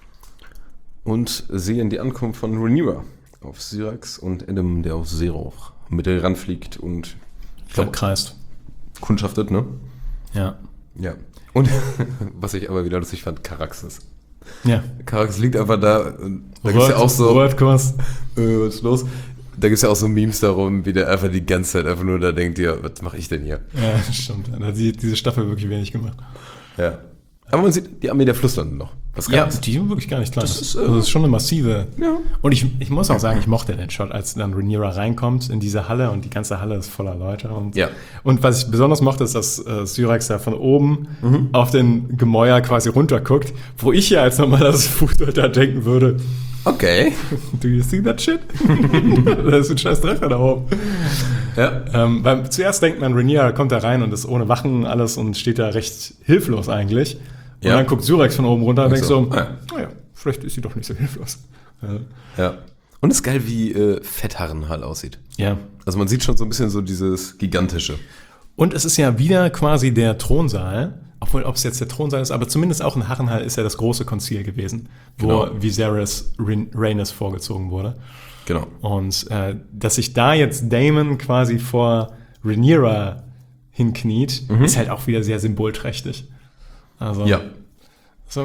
Speaker 5: und sehen die Ankunft von Rhaenyra auf Syrax und Adam, der auf Seroch mit der ranfliegt und
Speaker 1: Kreist.
Speaker 5: kundschaftet, ne?
Speaker 1: Ja.
Speaker 5: Ja. Und was ich aber wieder lustig fand, Caraxes.
Speaker 1: Ja.
Speaker 5: Caraxes liegt einfach da. Da gibt es ja auch so.
Speaker 1: Wordkurs.
Speaker 5: Was ist los? Da gibt es ja auch so Memes darum, wie der einfach die ganze Zeit einfach nur da denkt, ja, was mache ich denn hier?
Speaker 1: Ja, stimmt. Da hat diese Staffel wirklich wenig gemacht.
Speaker 5: Ja. Aber man sieht die Armee der Flusslande noch. Was
Speaker 1: Ja,
Speaker 5: gab's?
Speaker 1: die sind wirklich gar nicht klein.
Speaker 5: Das ist,
Speaker 1: das ist schon eine massive.
Speaker 5: Ja.
Speaker 1: Und ich muss auch sagen, ich mochte den Shot, als dann Rhaenyra reinkommt in diese Halle und die ganze Halle ist voller Leute. Und,
Speaker 5: Ja.
Speaker 1: und was ich besonders mochte, ist, dass Syrax da von oben auf den Gemäuer quasi runterguckt, wo ich ja als normales Fußsoldat denken würde,
Speaker 5: Okay.
Speaker 1: do you see that shit? Das ist ein scheiß Drache da oben.
Speaker 5: Ja.
Speaker 1: Weil zuerst denkt man, Rhaenyra kommt da rein und ist ohne Wachen alles und steht da recht hilflos eigentlich. Und
Speaker 5: Ja.
Speaker 1: dann guckt Syrax von oben runter und denkt so,
Speaker 5: ja.
Speaker 1: naja, vielleicht ist sie doch nicht so hilflos.
Speaker 5: Ja. Und es ist geil, wie fett Harrenhal aussieht.
Speaker 1: Ja.
Speaker 5: Also man sieht schon so ein bisschen so dieses Gigantische.
Speaker 1: Und es ist ja wieder quasi der Thronsaal, obwohl, ob es jetzt der Thronsaal ist, aber zumindest auch in Harrenhal ist ja das große Konzil gewesen, wo
Speaker 5: Genau.
Speaker 1: Viserys Rhaenys vorgezogen wurde.
Speaker 5: Genau.
Speaker 1: Und dass sich da jetzt Daemon quasi vor Rhaenyra hinkniet, ist halt auch wieder sehr symbolträchtig. Also,
Speaker 5: Ja.
Speaker 1: so,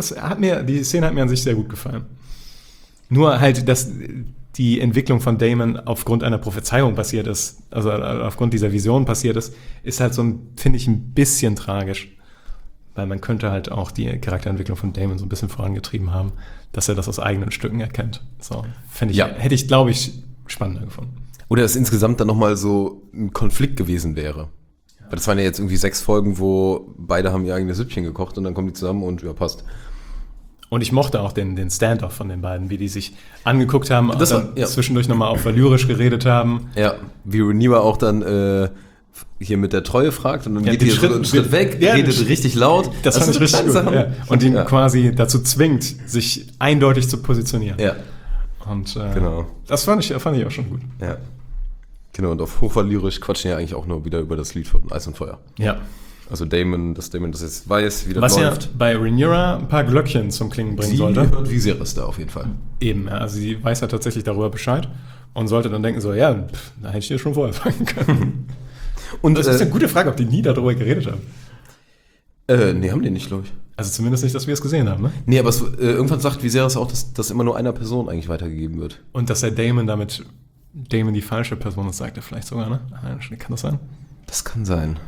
Speaker 1: die Szene hat mir an sich sehr gut gefallen. Nur halt, dass die Entwicklung von Daemon aufgrund einer Prophezeiung passiert ist, also aufgrund dieser Vision passiert ist halt so finde ich, ein bisschen tragisch. Weil man könnte halt auch die Charakterentwicklung von Daemon so ein bisschen vorangetrieben haben, dass er das aus eigenen Stücken erkennt. So, hätte ich, glaube ich, spannender gefunden.
Speaker 5: Oder es insgesamt dann nochmal so ein Konflikt gewesen wäre. Weil das waren ja jetzt irgendwie 6 Folgen, wo beide haben ihr eigenes Süppchen gekocht und dann kommen die zusammen und ja, passt.
Speaker 1: Und ich mochte auch den Standoff von den beiden, wie die sich angeguckt haben,
Speaker 5: Das
Speaker 1: dann
Speaker 5: war- ja.
Speaker 1: zwischendurch nochmal auf Valyrisch geredet haben.
Speaker 5: Ja, wie Rhaenyra auch dann hier mit der Treue fragt und dann
Speaker 1: Ja,
Speaker 5: geht
Speaker 1: den
Speaker 5: die so
Speaker 1: Schritt-
Speaker 5: einen Schritt weg,
Speaker 1: ja,
Speaker 5: redet
Speaker 1: den-
Speaker 5: richtig laut.
Speaker 1: Das fand
Speaker 5: sind
Speaker 1: ich richtig
Speaker 5: kleine
Speaker 1: gut.
Speaker 5: Sachen.
Speaker 1: Ja. Und ihn
Speaker 5: Ja.
Speaker 1: quasi dazu zwingt, sich eindeutig zu positionieren.
Speaker 5: Ja,
Speaker 1: Und
Speaker 5: Genau.
Speaker 1: das fand ich auch schon gut.
Speaker 5: ja. Genau, und auf Hochvalyrisch quatschen ja eigentlich auch nur wieder über das Lied von Eis und Feuer.
Speaker 1: Ja.
Speaker 5: Also Daemon das jetzt weiß, wie das
Speaker 1: Was
Speaker 5: läuft.
Speaker 1: ja bei Rhaenyra ein paar Glöckchen zum Klingen bringen
Speaker 5: Sie
Speaker 1: sollte.
Speaker 5: hört Viserys da auf jeden Fall.
Speaker 1: Eben, ja, also sie weiß ja tatsächlich darüber Bescheid und sollte dann denken so, ja, da hätte ich dir schon vorher fragen können.
Speaker 5: Und
Speaker 1: Das ist eine gute Frage, ob die nie darüber geredet haben.
Speaker 5: nee, haben die nicht, glaube ich.
Speaker 1: Also zumindest nicht, dass wir es gesehen haben, ne?
Speaker 5: Nee, aber irgendwann sagt Viserys auch, dass das immer nur einer Person eigentlich weitergegeben wird.
Speaker 1: Und dass er Daemon die falsche Person ist, sagt er vielleicht sogar, ne? Kann das sein?
Speaker 5: Das kann sein.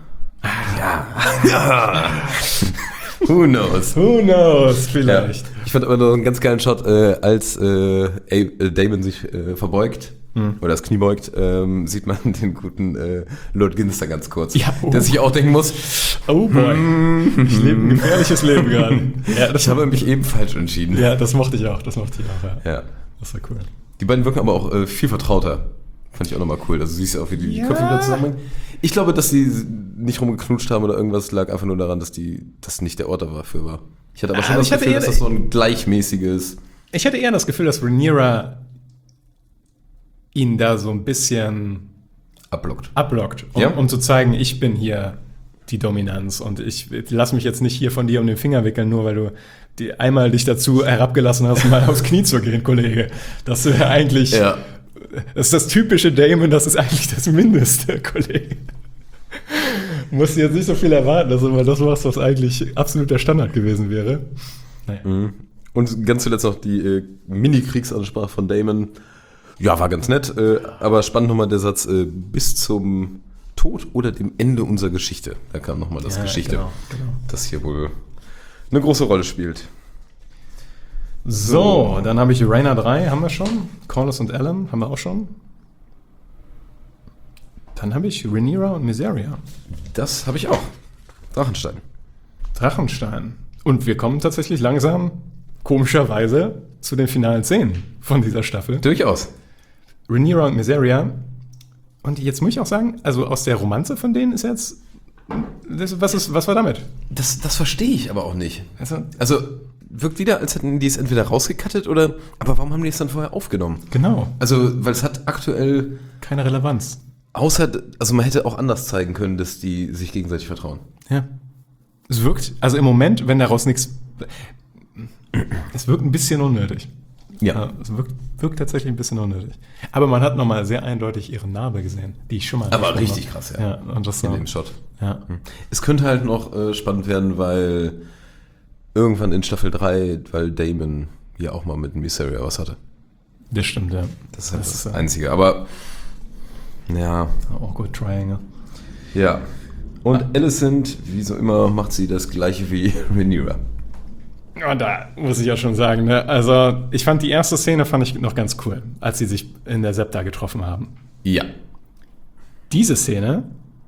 Speaker 5: Ja. Who knows?
Speaker 1: Who knows, vielleicht.
Speaker 5: Ja. Ich fand aber noch einen ganz geilen Shot, als Daemon sich verbeugt oder das Knie beugt, sieht man den guten Lord Ginster ganz kurz.
Speaker 1: Ja,
Speaker 5: Der sich auch denken muss,
Speaker 1: Oh boy, ich lebe ein gefährliches Leben gerade. Ja,
Speaker 5: ich habe mich eben falsch entschieden.
Speaker 1: ja, das mochte ich auch, ja.
Speaker 5: Ja.
Speaker 1: Das war cool.
Speaker 5: Die beiden wirken aber auch viel vertrauter. Fand ich auch nochmal cool. Also siehst du auch, wie die Köpfe wieder zusammenbringen. Ich glaube, dass die nicht rumgeknutscht haben oder irgendwas, lag einfach nur daran, dass das nicht der Ort dafür war. Ich hatte aber schon das
Speaker 1: ich hatte
Speaker 5: Gefühl,
Speaker 1: eher-
Speaker 5: dass das so ein gleichmäßiges...
Speaker 1: Ich hatte eher das Gefühl, dass Rhaenyra ihn da so ein bisschen
Speaker 5: abblockt.
Speaker 1: um zu zeigen, ich bin hier die Dominanz und ich lass mich jetzt nicht hier von dir um den Finger wickeln, nur weil du einmal dich dazu herabgelassen hast, mal aufs Knie zu gehen, Kollege. Das ist ja eigentlich,
Speaker 5: Ja.
Speaker 1: das ist das typische Daemon, das ist eigentlich das Mindeste, Kollege. Du musst jetzt nicht so viel erwarten, dass du mal das machst, was eigentlich absoluter Standard gewesen wäre. Naja.
Speaker 5: Und ganz zuletzt noch die Mini-Kriegsansprache von Daemon. Ja, war ganz nett, aber spannend nochmal der Satz, bis zum Tod oder dem Ende unserer Geschichte. Da kam nochmal das Geschichte,
Speaker 1: genau.
Speaker 5: das hier wohl eine große Rolle spielt.
Speaker 1: So, dann habe ich Raina 3, haben wir schon. Corlys und Alan haben wir auch schon. Dann habe ich Rhaenyra und Mysaria.
Speaker 5: Das habe ich auch.
Speaker 1: Drachenstein. Und wir kommen tatsächlich langsam, komischerweise, zu den finalen Szenen von dieser Staffel.
Speaker 5: Durchaus.
Speaker 1: Rhaenyra und Mysaria. Und jetzt muss ich auch sagen, also aus der Romanze von denen ist jetzt... Was war damit?
Speaker 5: Das verstehe ich aber auch nicht.
Speaker 1: Also
Speaker 5: wirkt wieder, als hätten die es entweder rausgecuttet oder... Aber warum haben die es dann vorher aufgenommen?
Speaker 1: Genau.
Speaker 5: Also, weil es hat aktuell...
Speaker 1: Keine Relevanz.
Speaker 5: Außer, also man hätte auch anders zeigen können, dass die sich gegenseitig vertrauen.
Speaker 1: Ja. Es wirkt, also im Moment, wenn daraus nichts... Es wirkt ein bisschen unnötig.
Speaker 5: Ja.
Speaker 1: Es wirkt tatsächlich ein bisschen unnötig. Aber man hat nochmal sehr eindeutig ihre Narbe gesehen, die ich schon mal...
Speaker 5: Aber richtig krass, ja.
Speaker 1: Ja, und das
Speaker 5: In dem Shot.
Speaker 1: Ja.
Speaker 5: Es könnte halt noch spannend werden, weil irgendwann in Staffel 3, weil Daemon ja auch mal mit Mysaria was hatte.
Speaker 1: Das stimmt, ja.
Speaker 5: Das ist halt das Einzige, aber ja.
Speaker 1: Auch gut, Triangle.
Speaker 5: Ja. Und Alicent, wie so immer, macht sie das gleiche wie Rhaenyra.
Speaker 1: Und da muss ich ja schon sagen, ne? Also ich fand die erste Szene noch ganz cool, als sie sich in der Septa getroffen haben.
Speaker 5: Ja.
Speaker 1: Diese Szene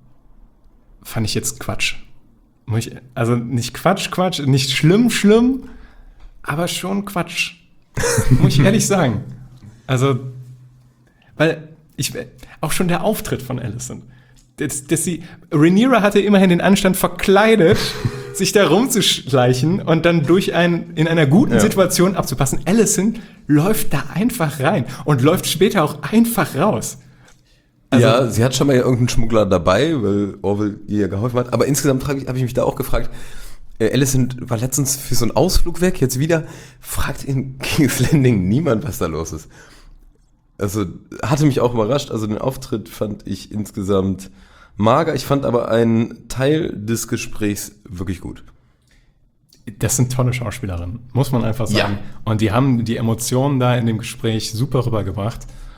Speaker 1: fand ich jetzt Quatsch. Also nicht Quatsch, nicht schlimm, aber schon Quatsch. Muss ich ehrlich sagen. Also, weil auch schon der Auftritt von Alicent, Rhaenyra hatte immerhin den Anstand, verkleidet sich da rumzuschleichen und dann in einer guten Situation abzupassen. Alicent läuft da einfach rein und läuft später auch einfach raus. Also,
Speaker 5: ja, sie hat schon mal irgendeinen Schmuggler dabei, weil Orwell ihr ja geholfen hat. Aber insgesamt habe ich mich da auch gefragt, Alicent war letztens für so einen Ausflug weg, jetzt wieder fragt in King's Landing niemand, was da los ist. Also hatte mich auch überrascht. Also den Auftritt fand ich insgesamt mager. Ich fand aber einen Teil des Gesprächs wirklich gut.
Speaker 1: Das sind tolle Schauspielerinnen, muss man einfach sagen.
Speaker 5: Ja.
Speaker 1: Und die haben die Emotionen da in dem Gespräch super rübergebracht.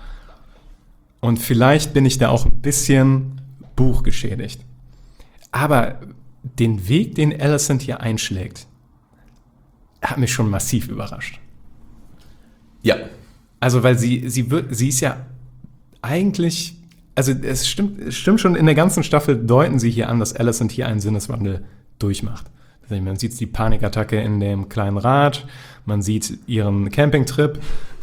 Speaker 1: Und vielleicht bin ich da auch ein bisschen buchgeschädigt. Aber den Weg, den Alicent hier einschlägt, hat mich schon massiv überrascht.
Speaker 5: Ja.
Speaker 1: Also, weil sie ist ja eigentlich, also es stimmt schon, in der ganzen Staffel deuten sie hier an, dass Alicent hier einen Sinneswandel durchmacht. Also man sieht die Panikattacke in dem kleinen Rad, man sieht ihren Campingtrip.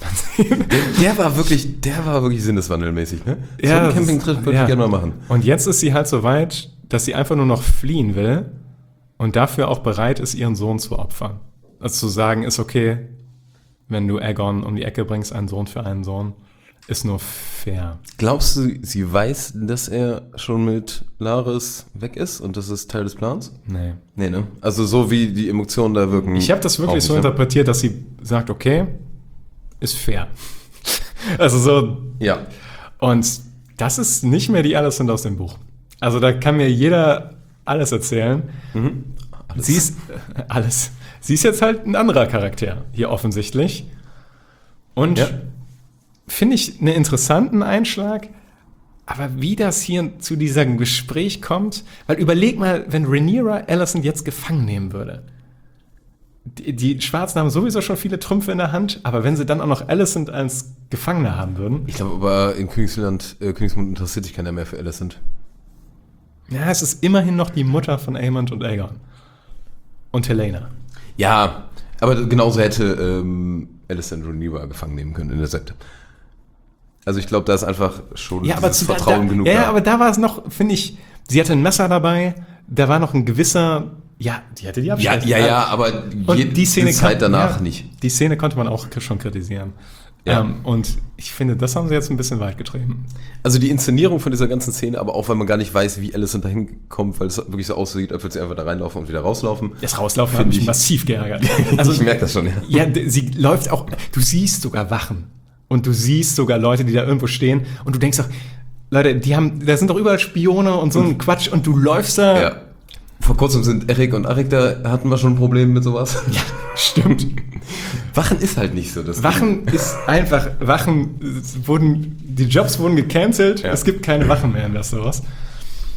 Speaker 5: Der war wirklich sinneswandelmäßig, ne? So
Speaker 1: Ja,
Speaker 5: einen Campingtrip würde ich gerne mal machen.
Speaker 1: Und jetzt ist sie halt so weit, dass sie einfach nur noch fliehen will und dafür auch bereit ist, ihren Sohn zu opfern. Also zu sagen, ist okay, wenn du Aegon um die Ecke bringst, einen Sohn für einen Sohn, ist nur fair.
Speaker 5: Glaubst du, sie weiß, dass er schon mit Larys weg ist und das ist Teil des Plans?
Speaker 1: Nee.
Speaker 5: Nee, ne? Also so wie die Emotionen da wirken.
Speaker 1: Ich habe das wirklich so interpretiert, dass sie sagt, okay, ist fair. Also so.
Speaker 5: Ja.
Speaker 1: Und das ist nicht mehr die Alicent aus dem Buch. Also da kann mir jeder alles erzählen.
Speaker 5: Mhm. Alles.
Speaker 1: Sie ist alles. Sie ist jetzt halt ein anderer Charakter hier offensichtlich. Und finde ich einen interessanten Einschlag. Aber wie das hier zu diesem Gespräch kommt, weil überleg mal, wenn Rhaenyra Alicent jetzt gefangen nehmen würde. Die Schwarzen haben sowieso schon viele Trümpfe in der Hand, aber wenn sie dann auch noch Alicent als Gefangene haben würden.
Speaker 5: Ich glaube aber in Königsmund interessiert sich keiner mehr für Alicent.
Speaker 1: Ja, es ist immerhin noch die Mutter von Aemond und Aegon. Und Helena.
Speaker 5: Ja, aber genauso hätte Alicent Rhaenyra gefangen nehmen können in der Sekte. Also ich glaube, da ist einfach schon dieses Vertrauen genug da.
Speaker 1: Ja, aber da war es noch, finde ich, sie hatte ein Messer dabei, da war noch ein gewisser, die hatte die Abschreckung.
Speaker 5: Ja, aber
Speaker 1: die Szene
Speaker 5: Zeit danach nicht.
Speaker 1: Die Szene konnte man auch schon kritisieren.
Speaker 5: Ja.
Speaker 1: Und ich finde, das haben sie jetzt ein bisschen weit getrieben.
Speaker 5: Also die Inszenierung von dieser ganzen Szene, aber auch, weil man gar nicht weiß, wie Alicent dahin kommt, weil es wirklich so aussieht, als würde sie einfach da reinlaufen und wieder rauslaufen.
Speaker 1: Das Rauslaufen hat mich massiv geärgert. Also,
Speaker 5: ich merke das schon, ja.
Speaker 1: Ja, sie läuft auch, du siehst sogar Wachen und du siehst sogar Leute, die da irgendwo stehen und du denkst doch, Leute, da sind doch überall Spione und so ein Quatsch und du läufst da.
Speaker 5: Ja. Vor kurzem sind Eric und Arik, da hatten wir schon ein Problem mit sowas.
Speaker 1: Ja, stimmt.
Speaker 5: Wachen ist halt nicht so.
Speaker 1: Die Jobs wurden gecancelt, es gibt keine Wachen mehr in Westeros.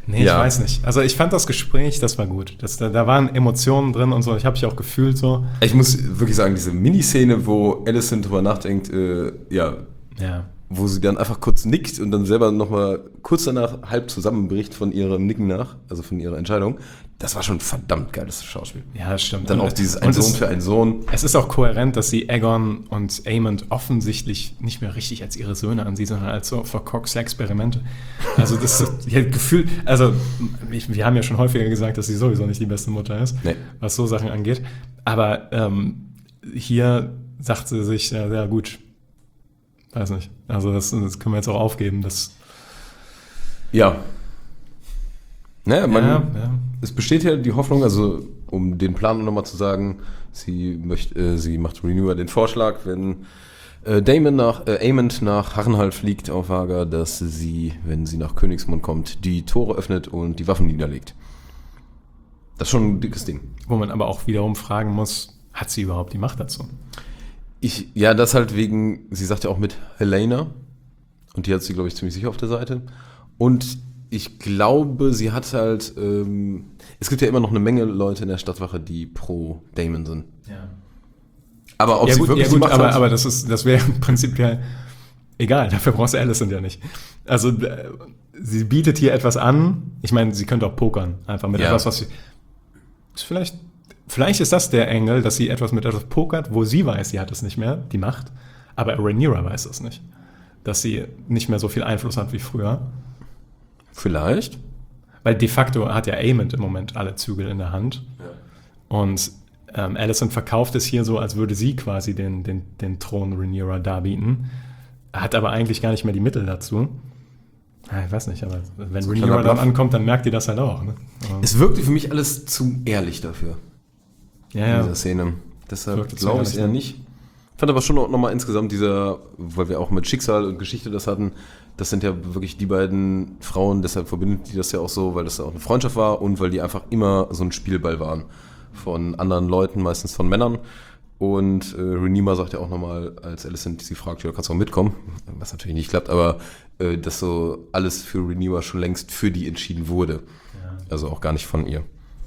Speaker 1: Nee, ich weiß nicht. Also ich fand das Gespräch, das war gut. Da waren Emotionen drin und so. Ich habe mich auch gefühlt so.
Speaker 5: Ich muss wirklich sagen, diese Miniszene, wo Alicent drüber nachdenkt, wo sie dann einfach kurz nickt und dann selber nochmal kurz danach halb zusammenbricht von ihrem Nicken nach, also von ihrer Entscheidung. Das war schon verdammt geiles Schauspiel.
Speaker 1: Ja, das stimmt.
Speaker 5: Dann auch dieses ein Sohn für einen Sohn.
Speaker 1: Es ist auch kohärent, dass sie Aegon und Aemond offensichtlich nicht mehr richtig als ihre Söhne ansieht, sondern als so verkorkste Experimente. Also das ist Gefühl, also wir haben ja schon häufiger gesagt, dass sie sowieso nicht die beste Mutter ist, was so Sachen angeht. Aber hier sagt sie sich, ja gut, weiß nicht. Also das können wir jetzt auch aufgeben.
Speaker 5: Ja. Naja, es besteht ja die Hoffnung, also um den Plan nochmal zu sagen, sie macht Rhaenyra den Vorschlag, wenn Aemond nach Harrenhal fliegt auf Vagar, dass sie, wenn sie nach Königsmund kommt, die Tore öffnet und die Waffen niederlegt. Das ist schon ein dickes Ding.
Speaker 1: Wo man aber auch wiederum fragen muss, hat sie überhaupt die Macht dazu?
Speaker 5: Das halt wegen, sie sagt ja auch mit Helaena und die hat sie, glaube ich, ziemlich sicher auf der Seite. Und ich glaube, sie hat halt, es gibt ja immer noch eine Menge Leute in der Stadtwache, die pro Daemon sind.
Speaker 1: Ja.
Speaker 5: Aber ob sie wirklich die Macht hat,
Speaker 1: aber das wäre prinzipiell egal, dafür brauchst du Alicent ja nicht. Also sie bietet hier etwas an, ich meine, sie könnte auch pokern, einfach mit etwas, was sie, vielleicht ist das der Engel, dass sie mit etwas pokert, wo sie weiß, sie hat es nicht mehr, die Macht, aber Rhaenyra weiß es nicht, dass sie nicht mehr so viel Einfluss hat wie früher.
Speaker 5: Vielleicht.
Speaker 1: Weil de facto hat ja Aemond im Moment alle Zügel in der Hand. Ja. Und Alicent verkauft es hier so, als würde sie quasi den Thron Rhaenyra darbieten. Hat aber eigentlich gar nicht mehr die Mittel dazu. Ich weiß nicht, aber wenn so Rhaenyra dann ankommt, dann merkt ihr das halt auch. Ne?
Speaker 5: Es wirkte für mich alles zu ehrlich dafür.
Speaker 1: In
Speaker 5: dieser Szene. Deshalb glaube ich es eher nicht. Ich fand aber schon nochmal insgesamt weil wir auch mit Schicksal und Geschichte das hatten, das sind ja wirklich die beiden Frauen, deshalb verbindet die das ja auch so, weil das ja auch eine Freundschaft war und weil die einfach immer so ein Spielball waren von anderen Leuten, meistens von Männern. Und Rhaenyra sagt ja auch nochmal, als Alicent sie fragt, ja, kannst du auch mitkommen? Was natürlich nicht klappt, aber dass so alles für Rhaenyra schon längst für die entschieden wurde. Ja. Also auch gar nicht von ihr.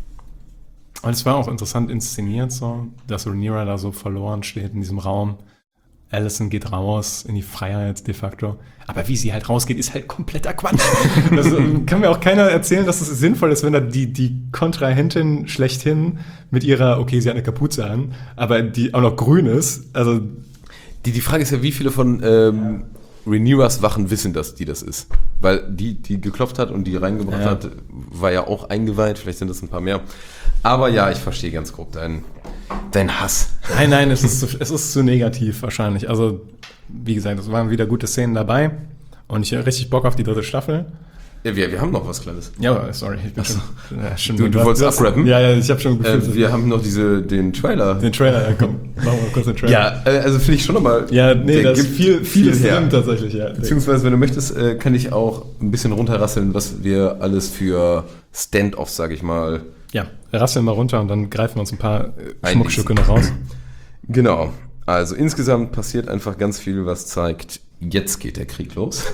Speaker 1: Und es war auch interessant inszeniert, so, dass Rhaenyra da so verloren steht in diesem Raum. Alicent geht raus in die Freiheit de facto. Aber wie sie halt rausgeht, ist halt kompletter Quatsch. Das kann mir auch keiner erzählen, dass es sinnvoll ist, wenn da die Kontrahentin schlechthin mit ihrer, okay, sie hat eine Kapuze an, aber die auch noch grün ist. Also
Speaker 5: die Frage ist ja, wie viele von Rhaenyras Wachen wissen, dass die das ist. Weil die geklopft hat und die reingebracht hat, war ja auch eingeweiht. Vielleicht sind das ein paar mehr. Aber ja, ich verstehe ganz grob dein Hass.
Speaker 1: Nein, es ist zu negativ wahrscheinlich. Also, wie gesagt, es waren wieder gute Szenen dabei und ich habe richtig Bock auf die 3. Staffel.
Speaker 5: Ja, wir haben noch was Kleines.
Speaker 1: Ja, sorry, ich bin schon
Speaker 5: du wolltest abrappen?
Speaker 1: Ja, ich habe schon gefühlt.
Speaker 5: Wir haben noch den Trailer.
Speaker 1: Den Trailer, ja, komm, machen wir kurz den Trailer.
Speaker 5: Ja, also finde ich schon nochmal.
Speaker 1: Ja, nee, das gibt viel her. Tatsächlich, ja.
Speaker 5: Beziehungsweise, wenn du möchtest, kann ich auch ein bisschen runterrasseln, was wir alles für Stand-offs, sag ich mal.
Speaker 1: Ja, rasseln mal runter und dann greifen wir uns ein paar Schmuckstücke noch raus.
Speaker 5: Genau. Also insgesamt passiert einfach ganz viel, was zeigt, jetzt geht der Krieg los.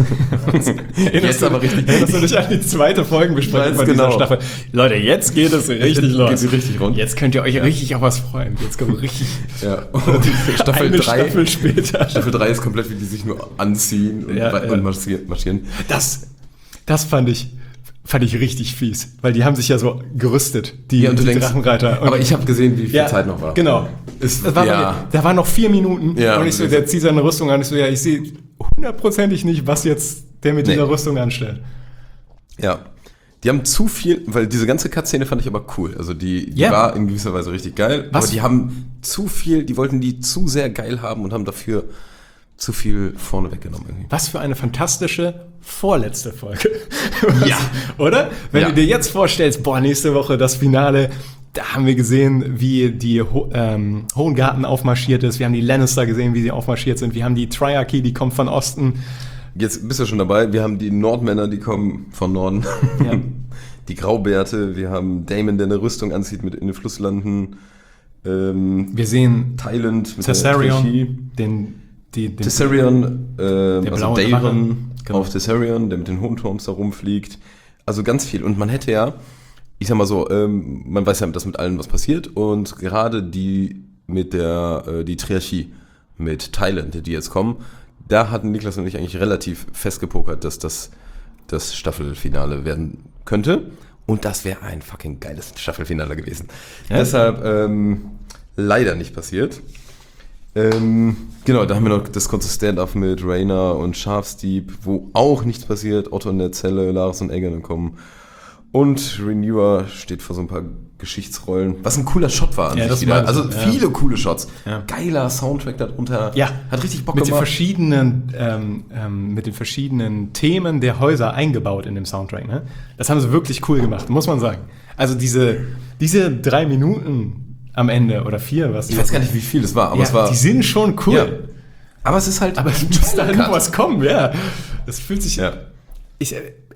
Speaker 1: Jetzt aber richtig. Erinnerst du dich an die 2. Folgenbesprechung von dieser Staffel? Leute, jetzt geht es richtig los.
Speaker 5: Geht richtig rund.
Speaker 1: Jetzt könnt ihr euch richtig auf was freuen. Jetzt kommt richtig.
Speaker 5: Ja. Und Staffel 3.
Speaker 1: Staffel später.
Speaker 5: Staffel 3 ist komplett, wie die sich nur anziehen und marschieren.
Speaker 1: Das fand ich richtig fies, weil die haben sich ja so gerüstet, die Drachenreiter.
Speaker 5: Aber ich habe gesehen, wie viel Zeit noch war.
Speaker 1: Genau. Da waren noch 4 Minuten und ich so, der zieht seine Rüstung an. Ich so, ja, ich sehe 100%ig nicht, was jetzt der mit dieser Rüstung anstellt.
Speaker 5: Ja. Die haben zu viel, weil diese ganze Cut-Szene fand ich aber cool. Also die war in gewisser Weise richtig geil. Aber die haben zu viel, die wollten die zu sehr geil haben und haben dafür zu viel vorne weggenommen. Irgendwie.
Speaker 1: Was für eine fantastische vorletzte Folge. Ja. Oder? Wenn du dir jetzt vorstellst, nächste Woche das Finale, da haben wir gesehen, wie die Hohengarten aufmarschiert ist. Wir haben die Lannister gesehen, wie sie aufmarschiert sind. Wir haben die Triarchy, die kommt von Osten.
Speaker 5: Jetzt bist du schon dabei. Wir haben die Nordmänner, die kommen von Norden. Ja. Die Graubärte. Wir haben Daemon, der eine Rüstung anzieht mit in den Flusslanden.
Speaker 1: Wir sehen
Speaker 5: Thailand mit
Speaker 1: Tessarion,
Speaker 5: Tessarion, also Daeron auf Tessarion, der mit den Hohenturms da rumfliegt. Also ganz viel. Und man hätte ja, ich sag mal so, man weiß ja, dass mit allen was passiert. Und gerade die Triarchie mit Thailand, die jetzt kommen, da hatten Niklas und ich eigentlich relativ festgepokert, dass das Staffelfinale werden könnte. Und das wäre ein fucking geiles Staffelfinale gewesen. Ja. Deshalb leider nicht passiert. Genau, da haben wir noch das kurze Stand-up mit Rainer und Schafsdieb, wo auch nichts passiert. Otto in der Zelle, Lars und Egan kommen. Und Renewer steht vor so ein paar Geschichtsrollen. Was ein cooler Shot war an sich wieder. Also viele coole Shots. Ja. Geiler Soundtrack darunter. Ja. Hat richtig Bock gemacht. Mit den verschiedenen Themen der Häuser eingebaut in dem Soundtrack. Ne? Das haben sie wirklich cool gemacht, muss man sagen. Also diese 3 Minuten am Ende oder 4, was ich weiß gar nicht, wie viel es war, aber es war.
Speaker 1: Die sind schon cool. Ja.
Speaker 5: Aber es ist halt.
Speaker 1: Aber es muss da noch was kommen, ja. Das fühlt sich. Ja. Ich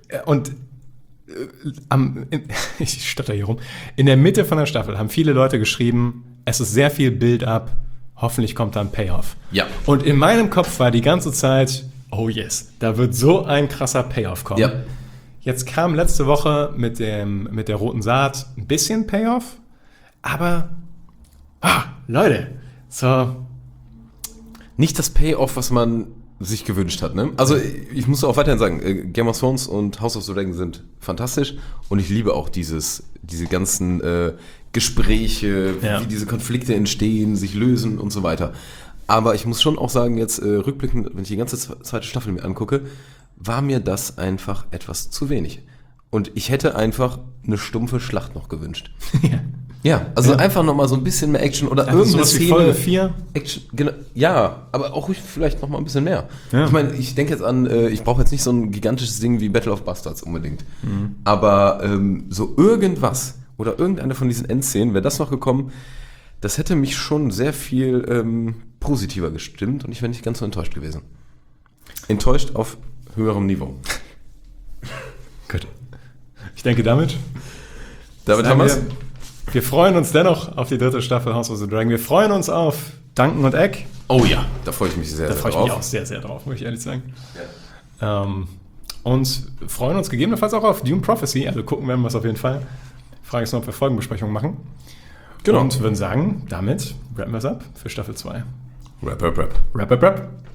Speaker 1: stotter hier rum. In der Mitte von der Staffel haben viele Leute geschrieben, es ist sehr viel Build-up, hoffentlich kommt da ein Payoff.
Speaker 5: Ja.
Speaker 1: Und in meinem Kopf war die ganze Zeit, oh yes, da wird so ein krasser Payoff kommen. Ja. Jetzt kam letzte Woche mit der roten Saat ein bisschen Payoff, aber Leute, so
Speaker 5: nicht das Payoff, was man sich gewünscht hat, ne? Also ich muss auch weiterhin sagen, Game of Thrones und House of the Dragon sind fantastisch und ich liebe auch diese ganzen Gespräche, wie diese Konflikte entstehen, sich lösen und so weiter. Aber ich muss schon auch sagen, jetzt rückblickend, wenn ich die ganze zweite Staffel mir angucke, war mir das einfach etwas zu wenig. Und ich hätte einfach eine stumpfe Schlacht noch gewünscht. Ja, also einfach nochmal so ein bisschen mehr Action oder irgendeine Szene. Wie
Speaker 1: Folge 4?
Speaker 5: Action, genau, ja, aber auch vielleicht nochmal ein bisschen mehr. Ja. Ich meine, ich denke jetzt an, ich brauche jetzt nicht so ein gigantisches Ding wie Battle of Bastards unbedingt. Mhm. Aber so irgendwas oder irgendeine von diesen Endszenen, wäre das noch gekommen, das hätte mich schon sehr viel positiver gestimmt und ich wäre nicht ganz so enttäuscht gewesen. Enttäuscht auf höherem Niveau.
Speaker 1: Gut. Ich denke damit
Speaker 5: haben wir's.
Speaker 1: Wir freuen uns dennoch auf die 3. Staffel House of the Dragon. Wir freuen uns auf Duncan und Egg.
Speaker 5: Oh ja, da freue ich mich sehr,
Speaker 1: sehr drauf. Da freue ich mich auch sehr, sehr drauf, muss ich ehrlich sagen. Ja. Und freuen uns gegebenenfalls auch auf Dune Prophecy. Also gucken werden wir es auf jeden Fall. Frage ist noch, ob wir Folgenbesprechungen machen. Genau. Und würden sagen, damit rappen wir es ab für Staffel 2.
Speaker 5: Wrap.